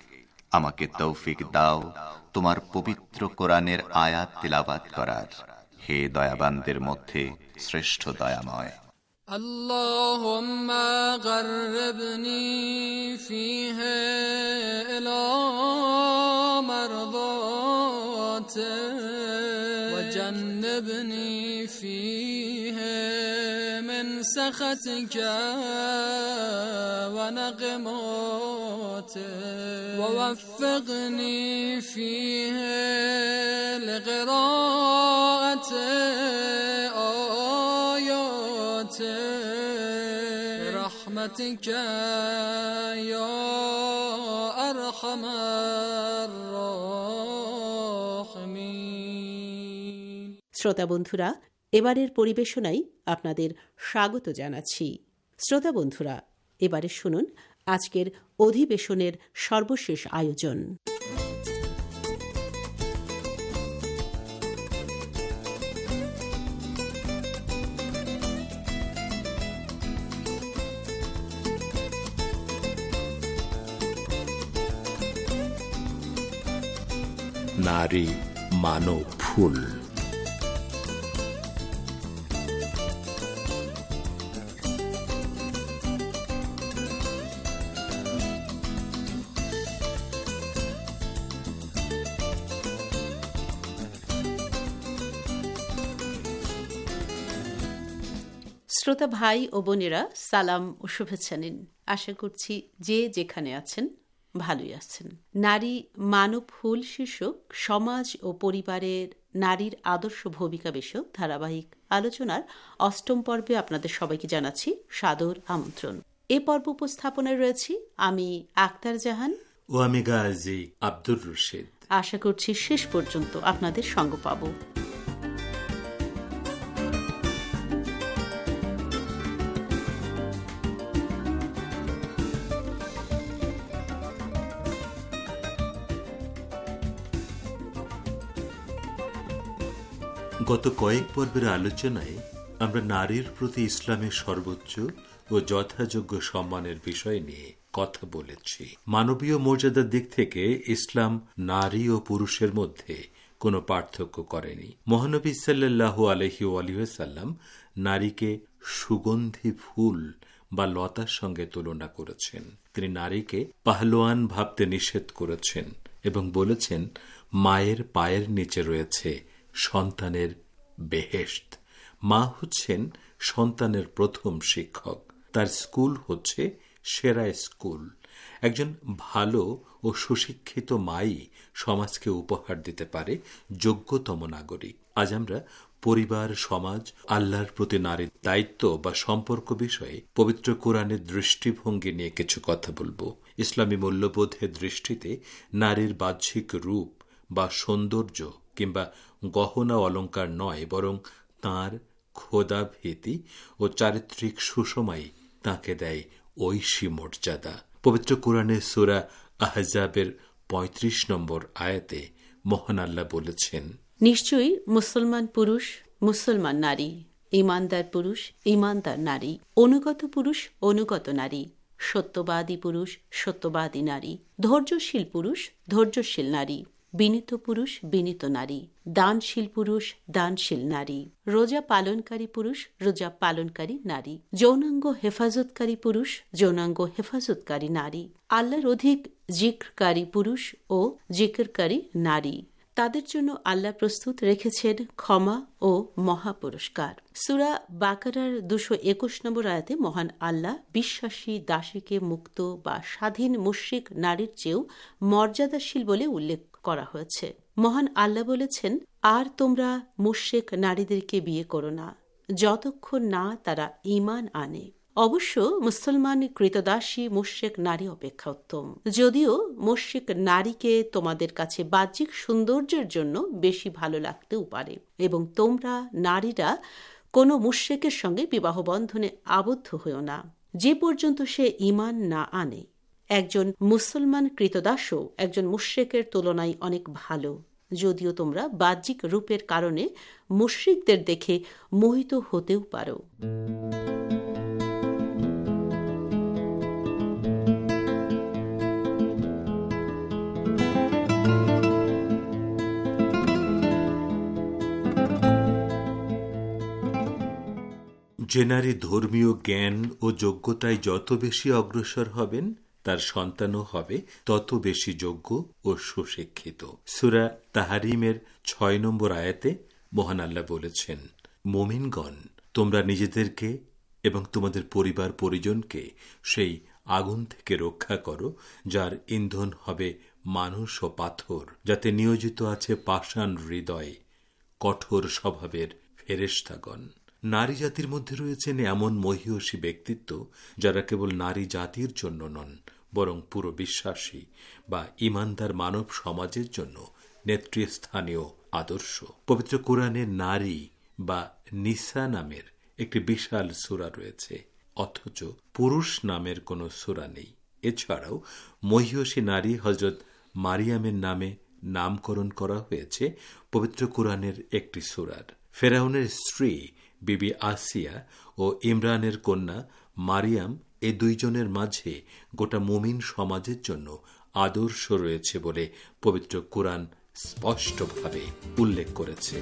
আমাকে তৌফিক দাও তোমার পবিত্র কোরআনের আয়াত তিলাওয়াত করার, হে দয়াবানদের মধ্যে শ্রেষ্ঠ দয়াময়। اللهم قربني فيها إلى مرضاتك وجنبني فيها من سخطك ونقماتك ووفقني فيها لقراءة برحمتك يا أرحم الراحمين। শ্রোতা বন্ধুরা, এবারের পরিবেশনায় আপনাদের স্বাগত জানাচ্ছি। শ্রোতা বন্ধুরা, এবারে শুনুন আজকের অধিবেশনের সর্বশেষ আয়োজন। নারী মানব ফুল। শ্রোতা ভাই ও বোনেরা, সালাম ও শুভেচ্ছা নিন। আশা করছি যে যেখানে আছেন ভালোই আছেন। নারী মানব ফুল শীর্ষক সমাজ ও পরিবারের নারীর আদর্শ ভূমিকা বিষয়ক ধারাবাহিক আলোচনার ৮ম পর্বে আপনাদের সবাইকে জানাচ্ছি সাদর আমন্ত্রণ। এ পর্ব উপস্থাপনায় রয়েছি আমি আক্তার জাহান ও আমি গাজী আব্দুর রশিদ। আশা করছি শেষ পর্যন্ত আপনাদের সঙ্গ পাব। গত কয়েক পর্বের আলোচনায় আমরা নারীর প্রতি ইসলামের সর্বোচ্চ ও যথাযোগ্য সম্মানের বিষয় নিয়ে কথা বলেছি। মানবীয় মর্যাদার দিক থেকে ইসলাম নারী ও পুরুষের মধ্যে কোনো পার্থক্য করেনি। মহানবী সাল্লাল্লাহু আলাইহি ওয়াসাল্লাম নারীকে সুগন্ধি ফুল বা লতার সঙ্গে তুলনা করেছেন। তিনি নারীকে পাহলোয়ান ভাবতে নিষেধ করেছেন এবং বলেছেন, মায়ের পায়ের নিচে রয়েছে সন্তানের বেহেশত। মা হচ্ছেন সন্তানের প্রথম শিক্ষক, তার স্কুল হচ্ছে সেরা স্কুল। একজন ভালো ও সুশিক্ষিত মাই সমাজকে উপহার দিতে পারে যোগ্যতম নাগরিক। আজ আমরা পরিবার, সমাজ, আল্লাহর প্রতি নারীর দায়িত্ব বা সম্পর্ক বিষয়ে পবিত্র কোরআনের দৃষ্টিভঙ্গি নিয়ে কিছু কথা বলবো। ইসলামী মূল্যবোধের দৃষ্টিতে নারীর বাহ্যিক রূপ বা সৌন্দর্য কিংবা গহনা অলঙ্কার নয়, বরং তাঁর খোদাভীতি ও চারিত্রিক সুষমাই তাঁকে দেয় ঐশী মর্যাদা। পবিত্র কোরআনের সূরা আহজাবের ৩৫ নম্বর আয়াতে মহান আল্লাহ বলেছেন, নিশ্চয়ই মুসলমান পুরুষ মুসলমান নারী, ঈমানদার পুরুষ ঈমানদার নারী, অনুগত পুরুষ অনুগত নারী, সত্যবাদী পুরুষ সত্যবাদী নারী, ধৈর্যশীল পুরুষ ধৈর্যশীল নারী, বিনীত পুরুষ বিনীত নারী, দানশীল পুরুষ দানশীল নারী, রোজা পালনকারী পুরুষ রোজা পালনকারী নারী, যৌনাঙ্গ হেফাজতকারী পুরুষ যৌনাঙ্গ হেফাজতকারী নারী, আল্লাহর অধিক জিক্রকারী পুরুষ ও জিক্রকারী নারী। তাদের জন্য আল্লাহ প্রস্তুত রেখেছেন ক্ষমা ও মহাপুরস্কার। সূরা বাকারার ২২১ নম্বর আয়াতে মহান আল্লাহ বিশ্বাসী দাসীকে মুক্ত বা স্বাধীন মুশরিক নারীর চেয়েও মর্যাদাশীল বলে উল্লেখ করা হয়েছে। মহান আল্লাহ বলেছেন, আর তোমরা মুশরিক নারীদেরকে বিয়ে করো না যতক্ষণ না তারা ঈমান আনে। অবশ্য মুসলমান কৃতদাসী মুশরিক নারী অপেক্ষা উত্তম, যদিও মুশরিক নারীকে তোমাদের কাছে বাহ্যিক সৌন্দর্যের জন্য বেশি ভালো লাগতেও পারে, এবং তোমরা নারীরা কোনো মুশরিকের সঙ্গে বিবাহ বন্ধনে আবদ্ধ হইও না যে পর্যন্ত সে ঈমান না আনে। একজন মুসলমান কৃতদাসও একজন মুশরিকের তুলনায় অনেক ভালো, যদিও তোমরা বাহ্যিক রূপের কারণে মুশরিকদের দেখে মোহিত হতেও পারো। যে নারী ধর্মীয় জ্ঞান ও যোগ্যতায় যত বেশি অগ্রসর হবেন, তার সন্তানও হবে তত বেশি যোগ্য ও সুশিক্ষিত। সূরা তাহরিমের 6 নম্বর আয়াতে মহান আল্লাহ বলেছেন, মুমিনগণ, তোমরা নিজেদেরকে এবং তোমাদের পরিবার পরিজনকে সেই আগুন থেকে রক্ষা করো যার ইন্ধন হবে মানুষ ও পাথর, যাতে নিয়োজিত আছে পাষাণ হৃদয়, কঠোর স্বভাবের ফেরেশতাগণ। নারী জাতির মধ্যে রয়েছেন এমন মহীয়সী ব্যক্তিত্ব যারা কেবল নারী জাতির জন্য নন, বরং পুরো বিশ্বাসী বা ঈমানদার মানব সমাজের জন্য নেতৃস্থানীয় আদর্শ। পবিত্র কোরআনে নারী বা নিসা নামের একটি বিশাল সূরা রয়েছে, অথচ পুরুষ নামের কোনো সূরা নেই। এছাড়াও মহীয়সী নারী হযরত মারিয়ামের নামে নামকরণ করা হয়েছে পবিত্র কোরআনের একটি সূরার। ফেরাউনের স্ত্রী বিবি আসিয়া ও ইমরানের কন্যা মারিয়াম, এই দুইজনের মাঝে গোটা মুমিন সমাজের জন্য আদর্শ রয়েছে বলে পবিত্র কোরআন স্পষ্টভাবে উল্লেখ করেছে।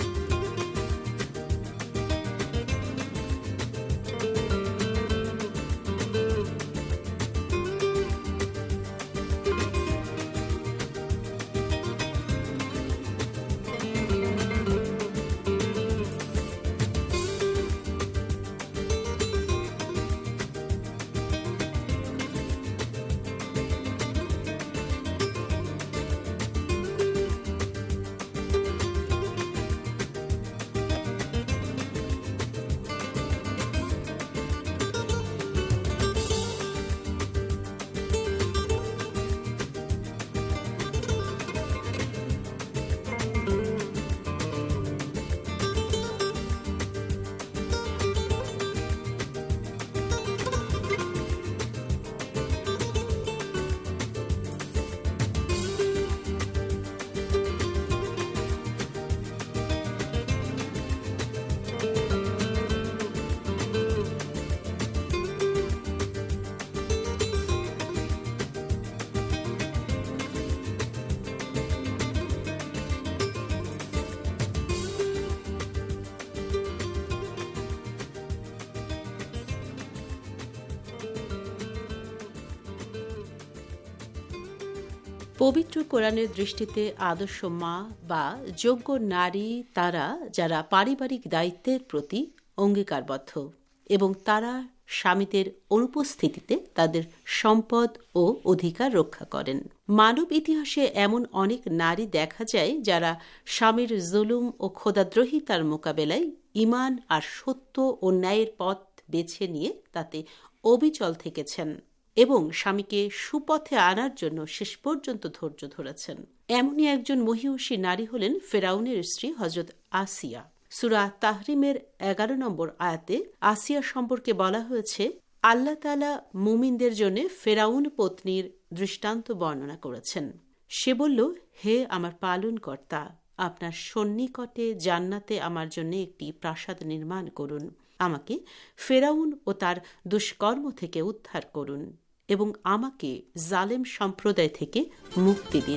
পবিত্র কোরআনের দৃষ্টিতে আদর্শ মা বা যোগ্য নারী তারা যারা পারিবারিক দায়িত্বের প্রতি অঙ্গীকারবদ্ধ এবং তারা স্বামীদের অনুপস্থিতিতে তাদের সম্পদ ও অধিকার রক্ষা করেন। মানব ইতিহাসে এমন অনেক নারী দেখা যায় যারা স্বামীর জুলুম ও খোদাদ্রোহিতার মোকাবেলায় ঈমান আর সত্য ও ন্যায়ের পথ বেছে নিয়ে তাতে অবিচল থেকেছেন এবং স্বামীকে সুপথে আনার জন্য শেষ পর্যন্ত ধৈর্য ধরেছেন। এমনই একজন মহীয়সী নারী হলেন ফেরাউনের স্ত্রী হযরত আসিয়া। সূরা তাহরিমের 11 নম্বর আয়াতে আসিয়া সম্পর্কে বলা হয়েছে, আল্লাহ তাআলা মুমিনদের জন্য ফেরাউন পত্নীর দৃষ্টান্ত বর্ণনা করেছেন। সে বলল, হে আমার পালনকর্তা, আপনার সন্নিকটে জান্নাতে আমার জন্য একটি প্রাসাদ নির্মাণ করুন, আমাকে ফেরাউন ও তার দুষ্কর্ম থেকে উদ্ধার করুন এবং আমাকে জালেম সম্প্রদায় থেকে মুক্তি দিন।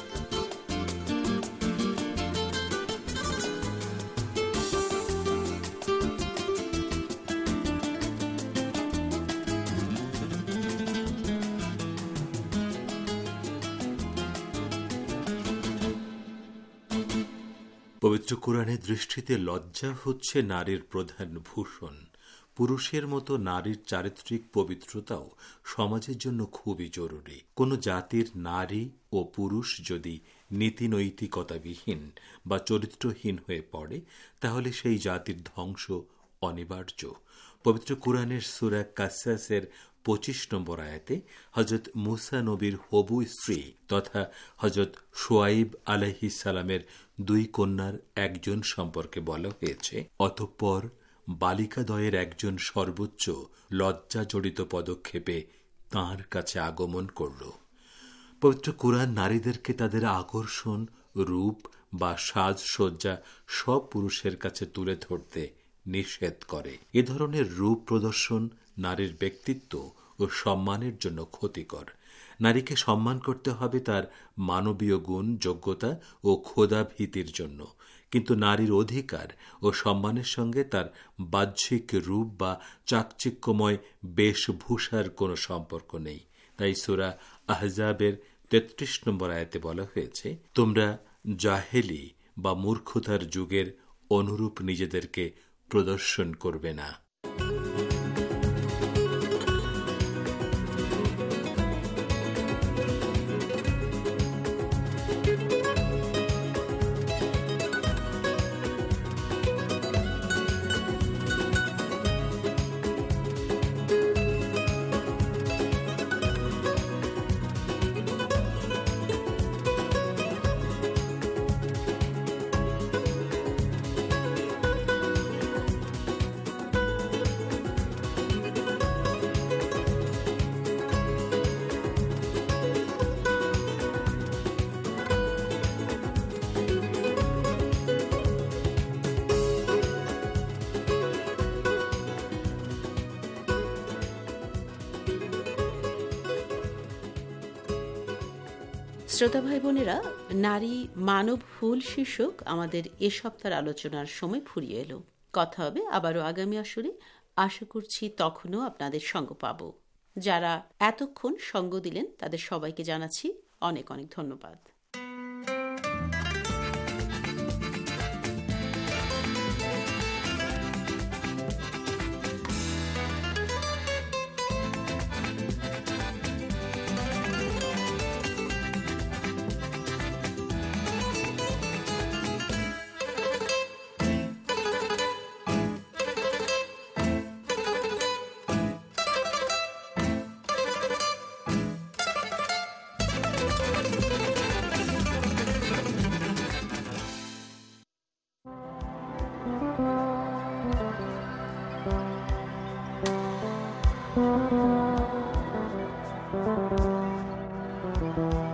পবিত্র কোরআনের দৃষ্টিতে লজ্জা হচ্ছে নারীর প্রধান ভূষণ। পুরুষের মতো নারীর চারিত্রিক পবিত্রতাও সমাজের জন্য খুবই জরুরি। কোনো জাতির নারী ও পুরুষ যদি নীতি নৈতিকতাবিহীন বা চরিত্রহীন হয়ে পড়ে, তাহলে সেই জাতির ধ্বংস অনিবার্য। পবিত্র কোরআনের সূরা কাসাসের 25 নম্বর আয়াতে হযরত মুসা নবীর হবু স্ত্রী তথা হযরত শুআইব আলাইহিস সালামের 2 কন্যার একজন সম্পর্কে বলা হয়েছে, অতঃপর বালিকাদ্বয়ের একজন সর্বোচ্চ লজ্জা জড়িত পদক্ষেপে তাঁর কাছে আগমন করল। পবিত্র কোরআন নারীদেরকে তাদের আকর্ষণ, রূপ বা সাজসজ্জা সব পুরুষের কাছে তুলে ধরতে নিষেধ করে। এ ধরনের রূপ প্রদর্শন নারীর ব্যক্তিত্ব ও সম্মানের জন্য ক্ষতিকর। নারীকে সম্মান করতে হবে তার মানবীয় গুণ, যোগ্যতা ও খোদা ভীতির জন্য, কিন্তু নারীর অধিকার ও সম্মানের সঙ্গে তার বাহ্যিক রূপ বা চাকচিক্যময় বেশভূষার কোনো সম্পর্ক নেই। তাই সূরা আহজাবের ৩৩ নম্বর আয়াতে বলা হয়েছে, তোমরা জাহেলি বা মূর্খতার যুগের অনুরূপ নিজেদেরকে প্রদর্শন করবে না। শ্রোতা ভাই বোনেরা, নারী মানব হুল শীর্ষক আমাদের এ সপ্তাহের আলোচনার সময় ফুরিয়ে এলো। কথা হবে আবারও আগামী আসরে। আশা করছি তখনও আপনাদের সঙ্গ পাব। যারা এতক্ষণ সঙ্গ দিলেন তাদের সবাইকে জানাচ্ছি অনেক অনেক ধন্যবাদ। Thank you.